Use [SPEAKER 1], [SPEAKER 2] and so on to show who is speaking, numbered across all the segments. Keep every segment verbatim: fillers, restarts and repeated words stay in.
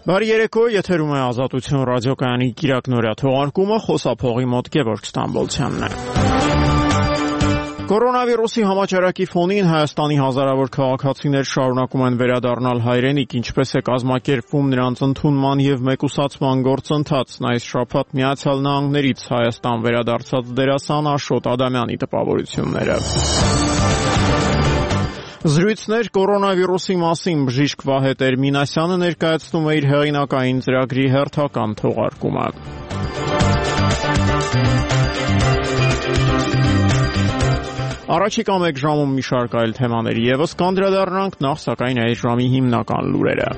[SPEAKER 1] Բարի երեկո, եթերում է Ազատություն ռադիոկայանի կիրակնօրյա թողարկումը, խոսափողի մոտ Գևորգ Ստամբոլցյանն է։ Կորոնավիրուսի համաճարակի ֆոնին Հայաստանի հազարավոր քաղաքացիներ շարունակում են վերադառնալ հայրենիք, ինչպես է կազմակերպվում նրանց ընդունման եւ մեկուսացման գործընթացն։ Այս շաբաթ Միացյալ Նահանգներից Հայաստան վերադարձած դերասան Աշոտ Ադամյանի տպավորությունները։ Զրույցներ կորոնավիրուսի մասին բժիշկ Վահե Տեր-Մինասյանը ներկայացնում է իր հեղինակային ծրագրի հերթական թողարկումը։ Առաջիկա մեկ ժամում մի շարք այլ թեմաների եւս կանդրադառնանք, նախ սակայն այս ժամի հիմնական լուրերը։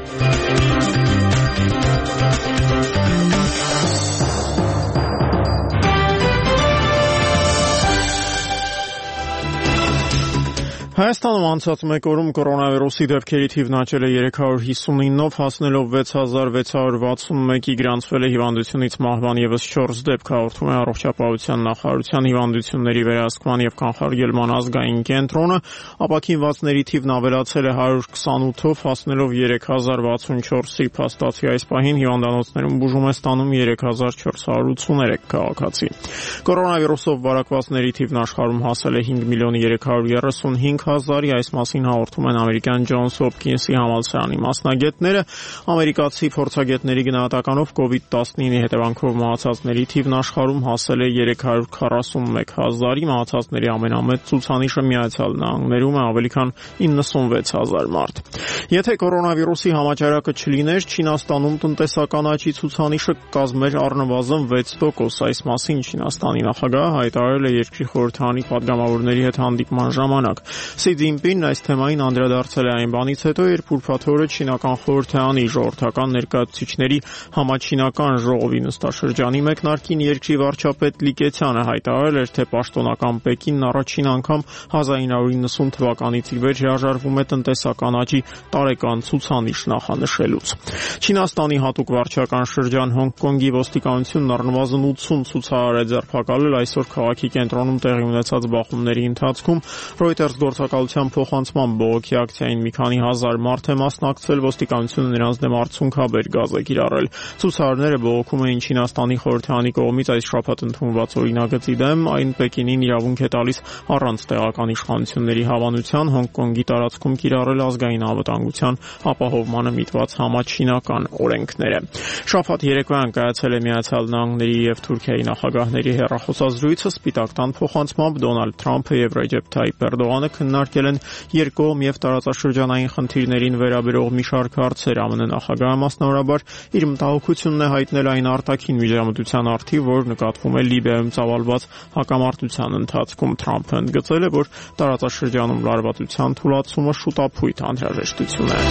[SPEAKER 1] Հայաստանում անցած մեկ օրում կորոնավիրուսի դեպքերի թիվն աճել է երեք հարյուր հիսունինով, հասնելով վեց հազար վեց հարյուր վաթսունմեկի, գրանցվել է հիվանդությունից մահվան եւս չորս դեպք, հաղորդում է Առողջապահության նախարարության հիվանդությունների վերահսկման եւ կանխարգելման ազգային կենտրոնը, ապաքինվածների թիվն ավելացել է հարյուր քսանութով, հասնելով երեք հազար վաթսունչորսի, փաստացի այս պահին հիվանդանոցներում բուժում է ստանում երեք հազար չորս հարյուր ութսուներեք քաղաքացի։ Կորոնավիրուսով վարակվածների թիվն աշխարհում հասել է հինգ միլիոն երեք հարյուր երեսունհինգ հազարի, այս մասին հաղորդում են ամերիկյան Ջոնս Հոփքինսի համալսարանի մասնագետները։ Ամերիկացի փորձագետների գնահատականով կովիդ տասնինի հետևանքով մահացածների թիվն աշխարհում հասել է երեք հարյուր քառասունմեկ հազարի, մահացածների ամենամեծ ցուցանիշը Միացյալ Նահանգներում է, ավելի քան իննսունվեց հազար մարդ։ Եթե կորոնավիրուսի համաճարակը չլիներ, Չինաստանում տնտեսական աճի ցուցանիշը կկազմեր առնվազն վեց տոկոս, այս մասին Չինաստանի նախագահը հայտարարել է երկրի խորհրդարանի պատգամավորների հետ հանդիպման ժամանակ։ Սի Ցզինպինն այս թեմային անդրադարձել է այն բանից հետո, երբ ուրբաթ օրը Չինական խորհրդարանի ժողովրդական ներկայացուցիչների համաչինական ժողովի նստաշրջանի մեկնարկին երկրի վարչապետ Լի Կեցյանը հայտարարել էր, թե պաշտոնական Պեկինն առաջին անգամ հազար ինը հարյուր իննսուն թվականից ի վեր հրաժարվում է տնտեսական աճի տարեկան ցուցանիշ նախանշելուց։ Չինաստանի հատուկ վարչական շրջան Հոնկոնգի ոստիկանությունն առնվազն ութսուն ցուցարար է ձերբակալել այսօր քաղաքի կենտրոնում տեղի ունեցած բախումների ընթացքում։ Reuters գործակալության փոխանցման բողոքի ակցիային մի քանի հազար մարդ է մասնակցել, ոստիկանությունը նրանց դեմ արցունքաբեր գազ է կիրառել։ Ցուցարարները բողոքում էին Չինաստանի խորհրդարանի կողմից այս շաբաթ ընդունված օրինագծի դեմ, այն Պեկինին իրավունք է տալիս առանց տեղական իշխանությունների հավանության Հոնկոնգի տարածքում կիրառել ազգային անվտանգության ապահովմանը միտված համաչինական օրենքները։ Շաբաթ երեկոյան կայացել է Միացյալ Նահանգների եւ Թուրքիայի նախագահների հեռախոսազրույցը, Սպիտակ տան փոխանցմամբ Դոնալդ Թրամփը եւ Ռեջեփ Թայիփ Էրդողանը քննարկել են երկկողմ եւ տարածաշրջանային խնդիրներին վերաբերող մի շարք հարցեր։ ԱՄՆ նախագահը մասնավորաբար իր մտահոգությունն է հայտնել այն արտաքին միջամտության արդիվ, որ նկատվում է Լիբիայում ծավալված հակամարտության ընթացքում։ Թրամփը ընդգծել է, որ տարածաշրջանում լարվածության թուլացումը շուտափույթ անհրաժեշտություն է։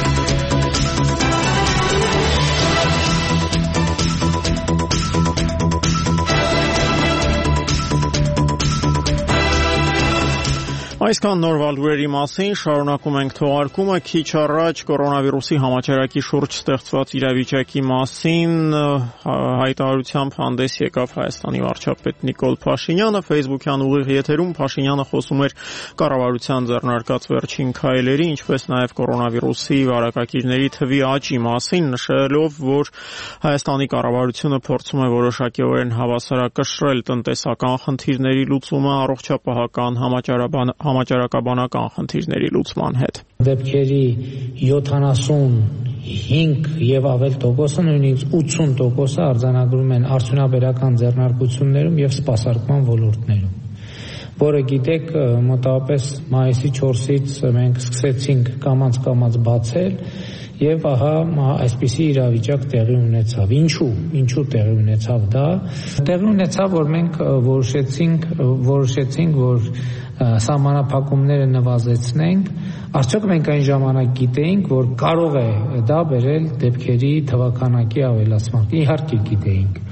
[SPEAKER 1] Այսքան նորվալ լուրերի մասին, շարունակում ենք թողարկումը։ Քիչ առաջ կորոնավիրուսի համաճարակի շուրջ ստեղծված իրավիճակի մասին հայտարարությամբ հանդես եկավ Հայաստանի վարչապետ Նիկոլ Փաշինյանը։ Facebook-յան ուղիղ եթերում Փաշինյանը խոսում էր կառավարության ձեռնարկած վերջին քայլերի, ինչպես նաև կորոնավիրուսի վարակակիրների թվի աճի մասին, նշելով, որ Հայաստանի կառավարությունը փորձում է որոշակիորեն հավասարակշռել տնտեսական խնդիրների լուծումը առողջապահական համաճարակաբան համաճարակաբանական խնդիրների լուծման հետ։
[SPEAKER 2] Դեպքերի յոթանասունհինգ եւ ավել տոկոսը, նույնիսկ ութսուն տոկոսը արձանագրում են արդյունաբերական ձեռնարկություններում եւ սպասարկման ոլորտներում, որը գիտեք, մոտավորապես մայիսի չորսից մենք սկսեցինք կամաց-կամաց բացել եւ ահա այսպիսի իրավիճակ տեղի ունեցավ։ Ինչու՞, ինչու տեղի ունեցավ դա։ Տեղի ունեցավ, որ մենք որոշեցինք, որոշեցինք, որ սահմանափակումները նվազեցնենք, արդյոք մենք այն ժամանակ գիտեինք, որ կարող է դա բերել դեպքերի թվականակի ավելացման։ Իհարկե գիտեինք,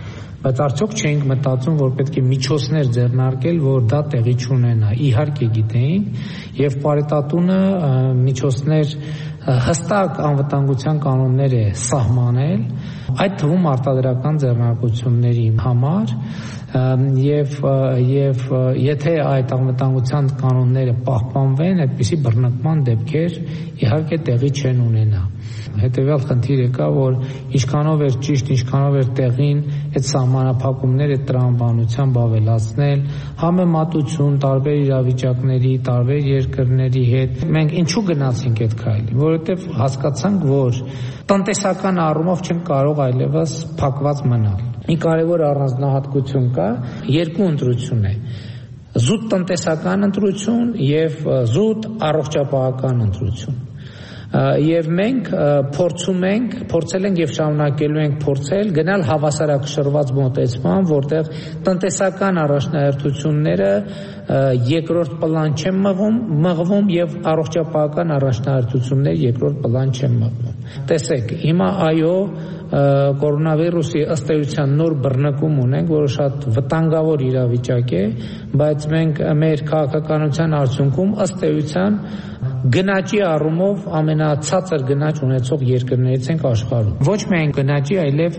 [SPEAKER 2] բայց արդյոք չենք մտածում, որ պետք է միջոցներ ձեռնարկել, որ դա տեղի չունենա։ Իհարկե գիտեինք, եւ Պարետատունը միջոցներ հստակ անվտանգության կանոններ է սահմանել, այդ թվում արտադրական ձեռնարկությունների համար, եւ եւ եթե այդ անվտանգության կանոնները պահպանվեն, այդպիսի բռնկման դեպքեր իհարկե տեղի չեն ունենա։ Հետևյալ խնդիրը կա, որ ինչքանով էր ճիշտ, ինչքանով էր տեղին այդ սահմանափակումները տրամաբանությամբ ավելացնել, համեմատություն տարբեր իրավիճակների, տարբեր երկրների հետ։ Մենք ինչու գնացինք այդ քայլին, որովհետև հասկացանք, որ տնտեսական առումով չենք կարող այլևս փակված մնալ։ Մի կարևոր առանձնահատկություն կա, երկու ընտրություն է՝ զուտ տնտեսական ընտրություն եւ զուտ առողջապահական ընտրություն։ Եվ մենք փորձում ենք, փորձել ենք եւ շարունակելու ենք փորձել գնալ հավասարակշռված մոտեցման, որտեղ տնտեսական առաջնահերթությունները երկրորդ պլան չեն մղվում, մղվում եւ առողջապահական առաջնահերթությունները երկրորդ պլան չեն մղվում։ Տեսեք, հիմա այո, կորոնավիրուսի ըստ էության նոր բռնկում ունենք, որը շատ վտանգավոր իրավիճակ է, բայց մենք մեր քաղաքականության արդյունքում ըստ էության գնաճի առումով ամենացածր գնաճ ունեցող երկրներից ենք աշխարհում։ Ոչ միայն գնաճի, այլև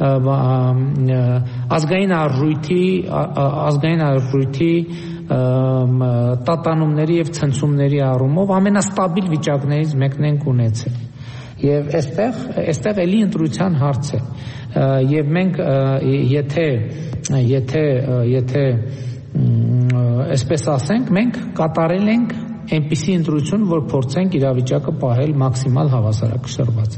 [SPEAKER 2] ազգային արժույթի, ազգային արժույթի տատանումների եւ ցնցումների առումով ամենաստաբիլ վիճակներից մեկն ենք ունեցել։ Եվ այստեղ, այստեղ էլի ընտրության հարց է։ Եվ մենք եթե եթե եթե այսպես ասենք, մենք կատարել ենք այնպիսի ընտրություն, որ փորձենք իրավիճակը պահել մաքսիմալ հավասարակշռված։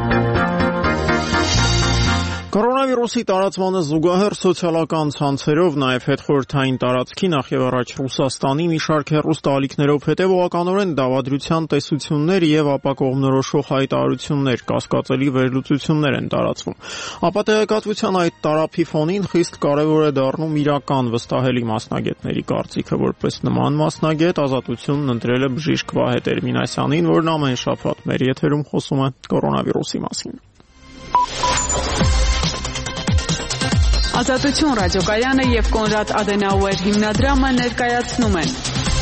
[SPEAKER 1] Կորոնավիրուսի տարածմանը զուգահեռ սոցիալական ցանցերով, նաև հետխորհրդային տարածքի, նախ եւ առաջ Ռուսաստանի մի շարք հեռուստաալիքներով հետևողականորեն դավադրության տեսություններ եւ ապակողմնորոշող հայտարարություններ, կասկածելի վերլուծություններ են տարածվում։ Ապատեգատվության այդ տարափի ֆոնին խիստ կարեւոր է դառնում իրական վստահելի մասնագետների կարծիքը, որպես նման մասնագետ Ազատությունն ընտրել է բժիշկ Վահե Տեր-Մինասյանին, որն ամեն շաբաթ մեր եթերում խոսում է կորոնավիրուսի մասին։
[SPEAKER 3] Ազատություն ռադիոկայանը եւ Կոնրադ Ադենաուեր հիմնադրամը ներկայացնում են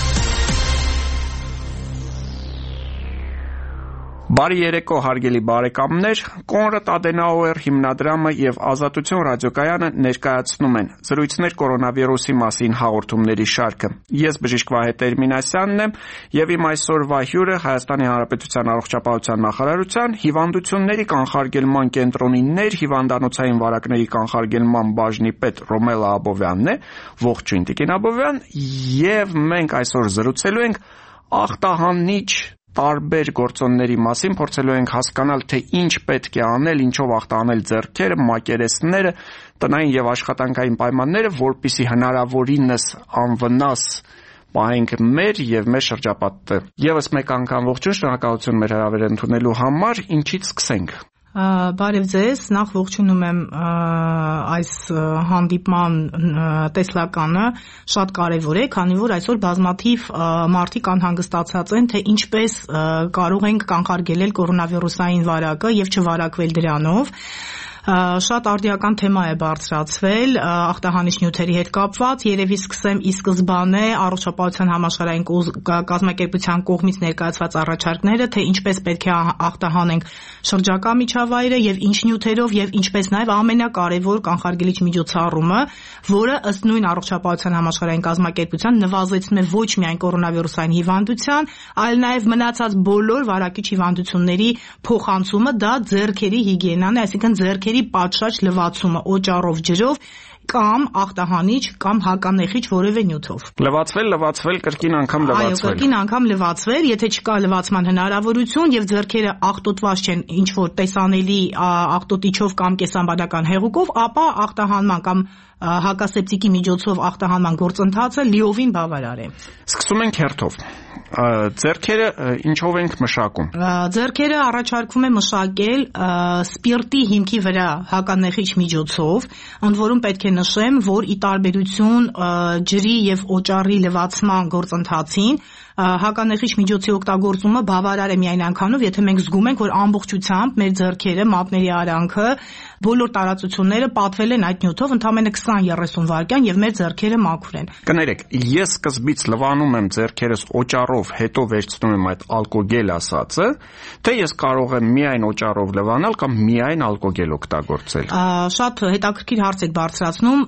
[SPEAKER 4] Բարի երեկո, հարգելի բարեկամներ, Կոնրադ Ադենաուեր հիմնադրամը եւ Ազատություն ռադիոկայանը ներկայացնում են զրույցներ կորոնավիրուսի մասին հաղորդումների շարքը։ Ես բժիշկ Վահե Տեր-Մինասյանն եմ եւ իմ այսօրվա հյուրը Հայաստանի Հանրապետության առողջապահության նախարարության հիվանդությունների կանխարգելման կենտրոնի ներհիվանդանոցային վարակների կանխարգելման բաժնի պետ Ռոմելա Աբովյանն է։ Ողջույն Տիկին Աբովյան, եւ մենք այսօր զրուցելու ենք ախտահանիչ տարբեր գործոնների մասին, փորձելու ենք հասկանալ, թե ինչ պետք է անել, ինչով ախտահանել ձեռքերը, մակերեսները, տնային եւ աշխատանքային պայմանները, որպեսզի հնարավորինս անվնաս պահենք մեր եւ մեր շրջապատը։ Եվս մեկ անգամ ողջույն, շնորհակալություն մեր հրավերը ընդունելու համար, ինչից սկսենք։
[SPEAKER 5] Բարև ձեզ, նախ ողջունում եմ այս հանդիպման տեսլականը, շատ կարևոր է, քանի որ այսօր բազմաթիվ մարդիկ անհանգստացած են, թե ինչպես կարող ենք կանխարգելել կորոնավիրուսային վարակը եւ չվարակվել դրանով։ Շատ արդիական թեմա է բարձրացվել ախտահանիչ նյութերի հետ կապված, երևի սկսեմ ի սկզբանե առողջապահության համաշխարհային կազմակերպության կողմից ներկայացված առաջարկները, թե ինչպես պետք է ախտահանենք շրջակա միջավայրը եւ ինչ նյութերով եւ ինչպես նաեւ ամենակարևոր կանխարգելիչ միջոցառումը, որը ըստ նույն առողջապահության համաշխարհային կազմակերպության նվազեցնում է ոչ միայն կորոնավիրուսային հիվանդության, այլ նաեւ մնացած բոլոր վարակիչ հիվանդությունների փոխանցումը, դա ձեռքերի հիգիենան է, այսինքն ձեռքերի պատշաճ լվացումը օճառով, ջրով կամ ախտահանիչ կամ հականեխիչ որևէ նյութով։
[SPEAKER 4] Լվացվել, լվացվել, կրկին անգամ լվացվել։
[SPEAKER 5] Այո, կրկին անգամ լվացվել, եթե չկա լվացման հնարավորություն եւ ձեռքերը աղտոտված չեն ինչ որ տեսանելի աղտոտիչով կամ կեսամբարական հեղուկով, ապա ախտահանման կամ հակասեպտիկի միջոցով ախտահանման գործընթացը լիովին բավարար է։
[SPEAKER 4] Սկսում ենք հերթով։ Ձեռքերը ինչով ենք մշակում։
[SPEAKER 5] Ձեռքերը առաջարկվում է մշակել սպիրտի հիմքի վրա հականեխիչ միջոցով, ընդ որում պետք է նշեմ, որ ի տարբերություն ջրի եւ օճառի լվացման գործընթացին հականեղիչ միջոցի օգտագործումը բավարար է միայն այնքանով, եթե մենք զգում ենք, որ ամբողջությամբ մեր ձեռքերը, մատների արանքը, բոլոր տարածությունները պատվել են այդ նյութով ընդամենը քսան երեսուն վայրկյան եւ մեր ձեռքերը մաքուր են։
[SPEAKER 4] Կներեք, ես սկզբից լվանում եմ ձեռքերս օճառով, հետո վերցնում եմ այդ ալկոգել ասածը, թե ես կարող եմ միայն օճառով լվանալ կամ միայն ալկոգել օգտագործել։
[SPEAKER 5] Շատ հետաքրքիր հարց եք բարձրացնում։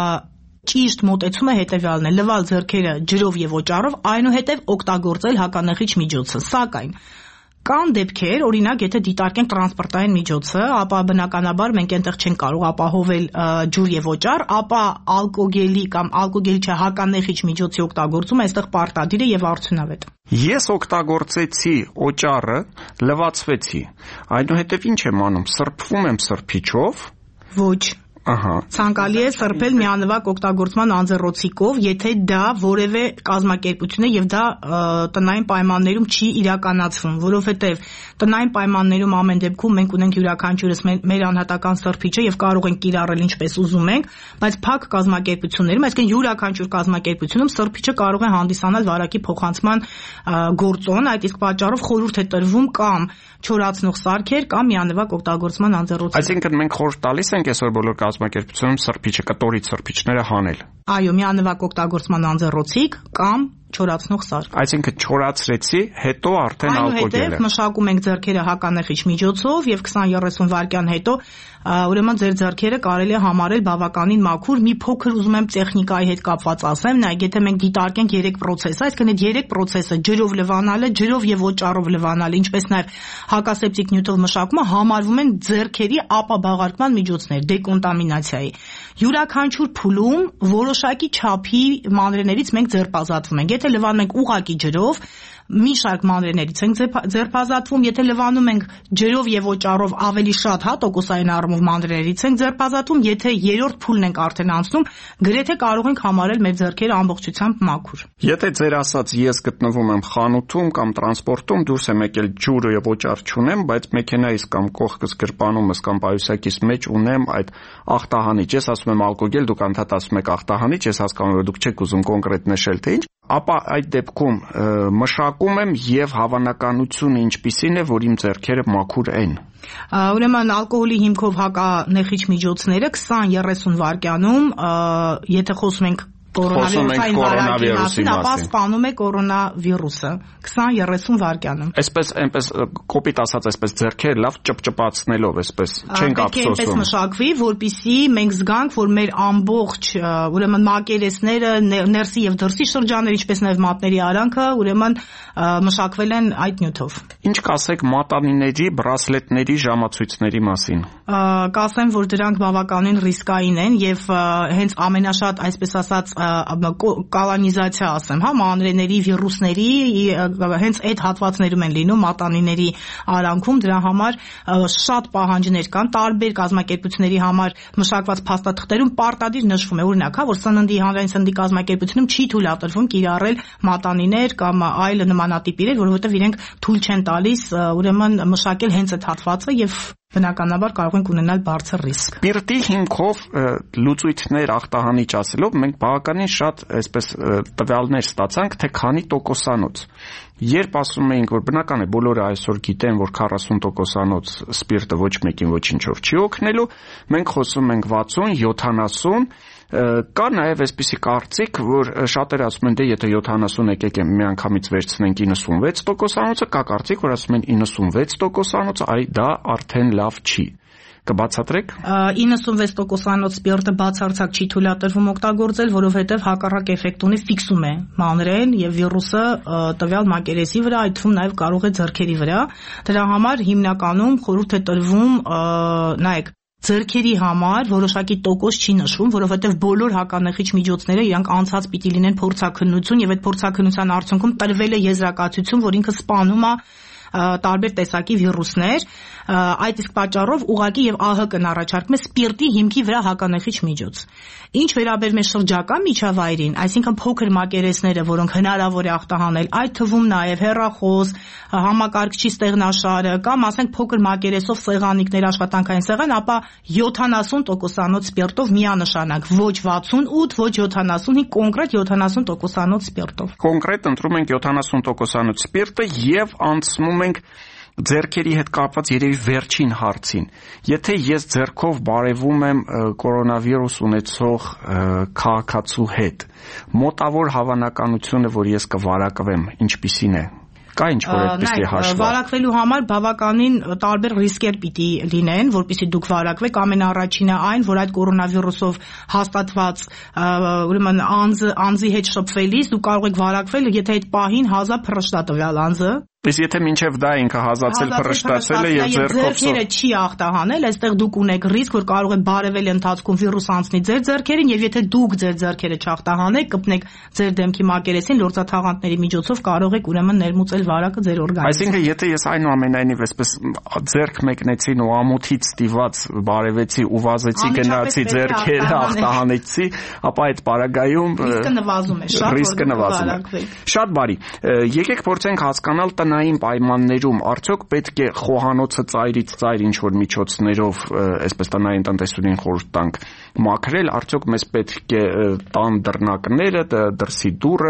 [SPEAKER 5] Ճիշտ մոտեցումը հետևյալն է՝ լվալ ձեռքերը ջրով եւ օճառով, այնուհետեւ օգտագործել հականեղիչ միջոցը։ Սակայն կան դեպքեր, օրինակ, եթե դիտարկենք տրանսպորտային միջոցը, ապա բնականաբար մենք այնտեղ չենք կարող ապահովել ջուր եւ օճառ, ապա ալկոգելի կամ ալկոգելի չէ հականեղիչ միջոցի օգտագործումը այստեղ պարտադիր է եւ արդյունավետ։
[SPEAKER 4] Ես օգտագործեցի օճառը, լվացվեցի։ Այնուհետև ինչ եմ անում, սրբվում եմ սրբիչով։
[SPEAKER 5] Ոչ։
[SPEAKER 4] Ահա։
[SPEAKER 5] Ցանկալի է սրբել միանվագ օգտագործման անձեռոցիկով, եթե դա որևէ կազմակերպություն է եւ դա տնային պայմաններում չի իրականացվում, որովհետեւ տնային պայմաններում ամեն դեպքում մենք ունենք յուրաքանչյուրս մեր անհատական սրբիչը եւ կարող ենք կիրառել ինչպես ուզում ենք, բայց փակ կազմակերպություններում, այսինքն յուրաքանչյուր կազմակերպությունում սրբիչը կարող է հանդիսանալ վարակի փոխանցման գործոն, այդ իսկ պատճառով խորհուրդ է տրվում կամ չորացնող սարքեր կամ միանվագ օգտագործման անձեռոցիկ։
[SPEAKER 4] Այսինքն մենք խորհուրդ տալիս ենք այսօր բոլոր կազմակերպությունում սրբիչը, կտորից սրբիչները հանել։
[SPEAKER 5] Այո, միանվագ օգտագործման անձեռոցիկ կամ չորացնող սարք։
[SPEAKER 4] Այսինքն չորացրեցի, հետո արդեն ալկոգել է։
[SPEAKER 5] Այնուհետև մշակում ենք ձեռքերը հականեղիչ միջոցով եւ քսան երեսուն վայրկյան հետո ուրեմն ձեր ձեռքերը կարելի է համարել բավականին մաքուր։ Մի փոքր ուզում եմ տեխնիկայի հետ կապված ասեմ, նայեք, եթե մենք դիտարկենք երեք պրոցես, այսինքն այդ երեք պրոցեսը ջրով լվանալը, ջրով եւ օճառով լվանալը, ինչպես նաեւ հակասեպտիկ նյութով մշակումը համարվում են ձեռքերի ապաբաղարկման միջոցներ դեկոնտամինացիայի։ Յուրաքանչյուր փուլում որոշակի չափի մանրէներից մենք ձերբազատվում ենք։ Եթե լվանում ենք ուղղակի ջրով, մի շարք մանրէներից ենք ձերբազատվում, եթե լվանում ենք ջրով եւ օճառով ավելի շատ, հա, տոկոսային առումով մանրէներից ենք ձերբազատվում, եթե երրորդ փուլն ենք արդեն անցնում, գրեթե կարող ենք համարել մեր ձեռքերը ամբողջությամբ մաքուր։
[SPEAKER 4] Եթե ձեր ասած ես գտնվում եմ խանութում կամ տրանսպորտում, դուրս եմ եկել ջուր եւ օճառ չունեմ, բայց մեքենայիս կամ կողքս գրպանումս կամ պայուսակիս մեջ ունեմ այդ ախտահանիչ, ես ասում եմ ալկոգել, դուք անդադ ասում եք ախտահանիչ, ես հասկանում եմ, որ դուք չեք ուզում կոնկրետ նշել թե ինչ, ապա այդ դեպքում մշակում եմ եւ հավանականությունը ինչպիսին է, որ իմ ձեռքերը մաքուր են։
[SPEAKER 5] Ուրեմն ալկոհոլի հիմքով հականեղիչ միջոցները քսան երեսուն վայրկյանում, եթե խոսում ենք կորոնավիրուսային վարակի մասին, ապա սպանում է կորոնավիրուսը քսան երեսուն վայրկյանում։
[SPEAKER 4] Այսպես այնպես կոպիտ ասած, այսպես ձեռքերը լավ ճպճպացնելով, այսպես չենք ափսոսում։
[SPEAKER 5] Այնպես մշակվի, որպեսզի մենք զգանք, որ մեր ամբողջ, ուրեմն մակերեսները, ներսի եւ դրսի շրջանները, ինչպես նաեւ մատների արանքը, ուրեմն մշակվել են այդ նյութով։
[SPEAKER 4] Ինչ կասեք մատանիների, բրասլետների ժամացույցների մասին։
[SPEAKER 5] Կասեմ, որ դրանք բավականին ռիսկային են եւ հենց ամենաշատ, այսպես ասած, կոլոնիզացիա ասեմ, հա, մանրէների, վիրուսների հենց այդ հատվածներում են լինում մատանիների արանքում, դրա համար շատ պահանջներ կան, տարբեր կազմակերպությունների համար մշակված փաստաթղթերում պարտադիր նշվում է, օրինակ, հա, որ սննդի հանրային սննդի կազմակերպությունում չի թույլատրվում կիրառել մատանիներ կամ այլ նմանատիպ իրեր, որովհետև իրենք թույլ չեն տալիս ուրեմն մշակել հենց այդ հատվածը եւ բնականաբար կարող ենք ունենալ բարձր ռիսկ։
[SPEAKER 4] Պիրտի հիմքով լուծույթներ ախտահանիչ ասելով մենք բավականին շատ այսպես տվյալներ ստացանք, թե քանի տոկոսանոց։ Երբ ասում էինք, որ բնական է բոլորը այսօր գիտեն, որ քառասուն տոկոսանոց սպիրտը ոչ մեկին ոչինչով չի օգնելու, մենք խոսում ենք վաթսուն, յոթանասուն, կա նաև այսպիսի կարծիք, որ շատերը ասում են, դե եթե յոթանասուն եկեք միանգամից վերցնենք իննսունվեց տոկոսանոցը, կա կարծիք, որ ասում են իննսունվեց տոկոսանոց, այ դա արդեն լավ չի։ Կբացատրեք։
[SPEAKER 5] իննսունվեց տոկոսանոց սպիրտը բացարձակ չի թույլատրվում օգտագործել, որովհետև հակառակ էֆեկտ ունի, ֆիքսում է մանրեն եւ վիրուսը տվյալ մակերեսի վրա, այդ թվում նաեւ կարող է ձեռքերի վրա։ Դրա համար հիմնականում խորհուրդ է տրվում, նայեք, ձեռքերի համար որոշակի տոկոս չի նշվում, որովհետև բոլոր հականեղիչ միջոցները իրանք անցած պիտի լինեն փորձաքննություն եւ այդ փորձաքննության արդյունքում տրվել է եզրակացություն, որ ինքը սպանում է տարբեր տեսակի վիրուսներ, այդ իսկ պատճառով ուղղակի եւ ԱՀԿ-ն առաջարկում է սպիրտի հիմքի վրա հականեխիչ միջոց։ Ինչ վերաբերում է շրջակա միջավայրին, այսինքն փոքր մակերեսները, որոնք հնարավոր է ախտահանել, այդ թվում նաեւ հեռախոս, համակարգչի ստեղնաշարը կամ ասենք փոքր մակերեսով սեղանիկներ, աշխատանքային սեղան, ապա յոթանասուն տոկոսանոց սպիրտով միանշանակ, ոչ վաթսունութ, ոչ յոթանասունհինգ, կոնկրետ յոթանասուն տոկոսանոց սպիրտով։
[SPEAKER 4] Կոնկրետ ընտրում ենք յոթանասուն տոկոսանոց սպիրտը եւ անցնում ենք ձեռքերի հետ կապված երևի վերջին հարցին։ Եթե ես ձեռքով բարևում եմ կորոնավիրուս ունեցող քաղաքացու հետ, մոտավոր հավանականությունը, որ ես կվարակվեմ, ինչպիսին է։ Կա ինչ-որ այդպիսի հաշվարկ։
[SPEAKER 5] Վարակվելու համար բավականին տարբեր ռիսկեր պիտի լինեն, որպեսզի դուք վարակվեք։ Ամենաառաջինը այն, որ այդ կորոնավիրուսով հաստատված ուրեմն անձը անձի հետ շփվելիս դուք կարող եք վարակվել, եթե այդ պահին հազա փռշտա տվյալ անձը։
[SPEAKER 4] Իսկ եթե մինչև դա ինքը հազացել փռշտացել է եւ ձեռքով
[SPEAKER 5] ձեռքերը չի ախտահանել, այստեղ դուք ունեք ռիսկ, որ կարող է բարևել ընթացքում վիրուս անցնի ձեր ձեռքերին, եւ եթե դուք ձեր ձեռքերը չախտահանեք, կպնեք ձեր դեմքի մակերեսին, լորձաթաղանթների միջոցով կարող եք ուրեմն ներմուծել վարակը ձեր օրգանիզմում։
[SPEAKER 4] Այսինքն եթե ես այնուամենայնիվ այսպես ձեռք մեկնեցին ու ամոթից ստիված բարևեցի ու վազեցի գնացի ձեռքերը ախտահանեցի, ապա այդ պարագայում
[SPEAKER 5] ռիսկը նվազում է, շատ
[SPEAKER 4] ռիսկը նվազում է։ Շատ բարի։ Եկեք փորձենք հասկանալ տնային պայմաններում արդյոք պետք է խոհանոցը ծայրից ծայր ինչ-որ միջոցներով, այսպես տնային տնտեսությունին խորհուրդ տանք, մաքրել, արդյոք մեզ պետք է տան դռնակները, դրսի դուռը,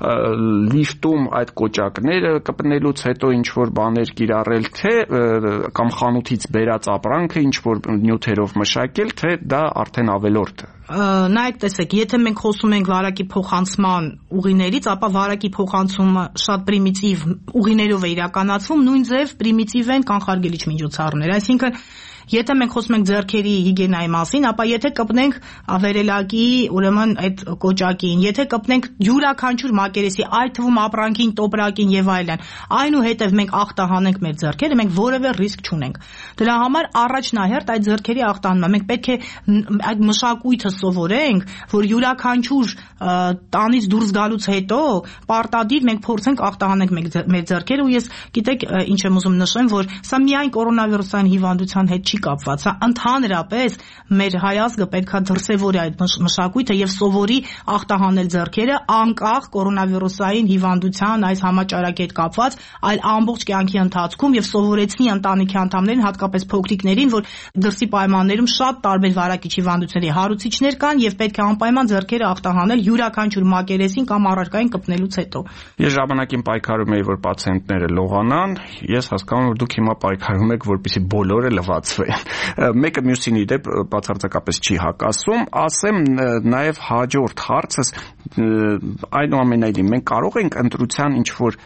[SPEAKER 4] լիֆտում այդ կոճակները կպնելուց հետո ինչ-որ բաներ կիրառել, թե կամ խանութից բերած ապրանքը ինչ-որ նյութերով մշակել, թե դա արդեն ավելորդ է։
[SPEAKER 5] Նայեք, տեսեք, եթե մենք խոսում ենք վարակի փոխանցման ուղիներից, ապա վարակի փոխանցումը շատ պրիմիտիվ ուղիներով է իրականացվում, նույն ձև պրիմիտիվ են կանխարգելիչ միջոցառումներ, այսինքն եթե մենք խոսում ենք ձեռքերի հիգիենայի մասին, ապա եթե կպնենք վերելակի, ուրեմն այդ կոճակին, եթե կպնենք յուրաքանչյուր մակերեսի, այդ թվում ապրանքին, տոպրակին եւ այլն, այնուհետեւ մենք ախտահանենք մեր ձեռքերը, մենք որևէ ռիսկ չունենք։ Դրա համար առաջնահերթ այդ ձեռքերի ախտահանումը, մենք պետք է այդ մշակույթը սովորենք, որ յուրաքանչյուր տանից դուրս գալուց հետո պարտադիր մենք փորձենք ախտահանենք մեր ձեռքերը, ու ես գիտեք ինչ եմ ուզում նշեմ, որ սա միայն կորոնավիրուսային հիվանդության հետ չի կապված, սա ընդհանրապես մեր հայազգը պետքա դրսևորի այդ մշակույթը եւ սովորի ախտահանել ձեռքերը անկախ կորոնավիրուսային հիվանդության այս համաճարակի հետ կապված, այլ ամբողջ կյանքի ընթացքում եւ սովորեցնի ընտանիքի անդամներին, հատկապես փոքրիկներին, որ դրսի պայմաններում շատ տարբեր վարակիչ հիվանդությունների հարուցիչներ կան եւ պետք է անպայման ձեռքերը ախտահանել յուրաքանչյուր մակերեսին կամ առարկային կպնելուց հետո։
[SPEAKER 4] Ես ժամանակին պայքարում էի, որ պացիենտները լողանան, ես հասկանում եմ, որ դուք հիմա պայքարում եք, որպեսզի բոլորը լվացվեն։ Մեկը մյուսին ի դեպ բացարձակապես չի հակասում, ասեմ նաեւ հաջորդ հարցս այնուամենայնիվ մենք կարող ենք ընտրության ինչ որ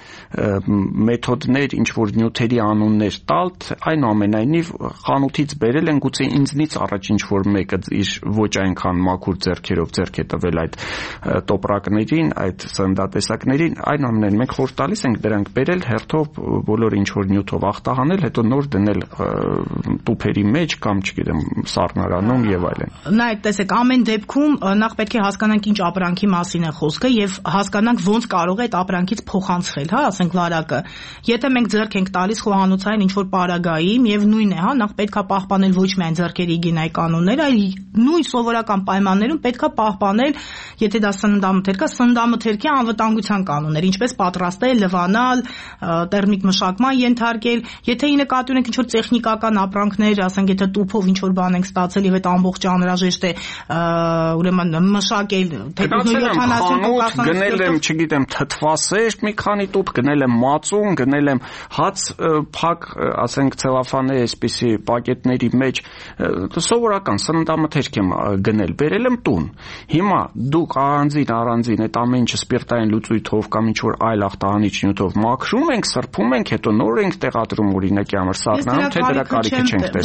[SPEAKER 4] մեթոդներ, ինչ որ նյութերի անուններ տալ, այնուամենայնիվ խանութից բերել են գուցե ինձնից առաջ ինչ որ մեկը իր ոչ այնքան մաքուր ձեռքերով ձեռք է տվել այդ տոպրակներին, այդ սննդատեսակներին, այնուամենայնիվ մենք խորհուրդ տալիս ենք դրանք բերել հերթով բոլորը ինչ որ նյութով ախտահանել, հետո նոր դնել տուփերի մեջ կամ չգիտեմ սառնարանում եւ այլն։
[SPEAKER 5] Նայեք, տեսեք, ամեն դեպքում նախ պետք է հասկանանք ինչ ապրանքի մասին է խոսքը եւ հասկանանք ոնց կարող է այդ ապրանքից փոխանցվել, հա, ասենք վարակը։ Եթե մենք ձեռք ենք տալիս խոհանոցային ինչ որ պարագայի, եւ նույնն է, հա, նախ պետքա պահպանել ոչ միայն ձեռքերի հիգիենայի կանոնները, այլ նույն սովորական պայմաններում պետքա պահպանել, եթե դա սննդամթերք է, սննդամթերքի անվտանգության կանոններ, ինչպես պատրաստել, լվանալ, տերմիկ մշակման ենթարկել, եթե ի նկատի ունենք ինչ որ տեխնիկական ապրանքներ, ասենք եթե տուփով ինչ որ բան ենք ստացել եւ այդ ամբողջը անհրաժեշտ է ուրեմն մշակել, թե
[SPEAKER 4] յոթանասուն տոկոս գնել եմ, չգիտեմ, թթվասեր, մի քանի տուփ գնել եմ մածուն, գնել եմ հաց փակ, ասենք ցելոֆանի այսպիսի պակետների մեջ, սովորական սննդամթերք եմ գնել, բերել եմ տուն։ Հիմա դուք առանձին առանձին այդ ամեն ինչը սպիրտային լուծույթով կամ ինչ որ այլ ախտահանիչ նյութով մաքրում ենք, սրբում ենք, հետո նոր ենք տեղադրում օրինակի համար սառնանում, թե դրա կարիքը չենք տեսնում։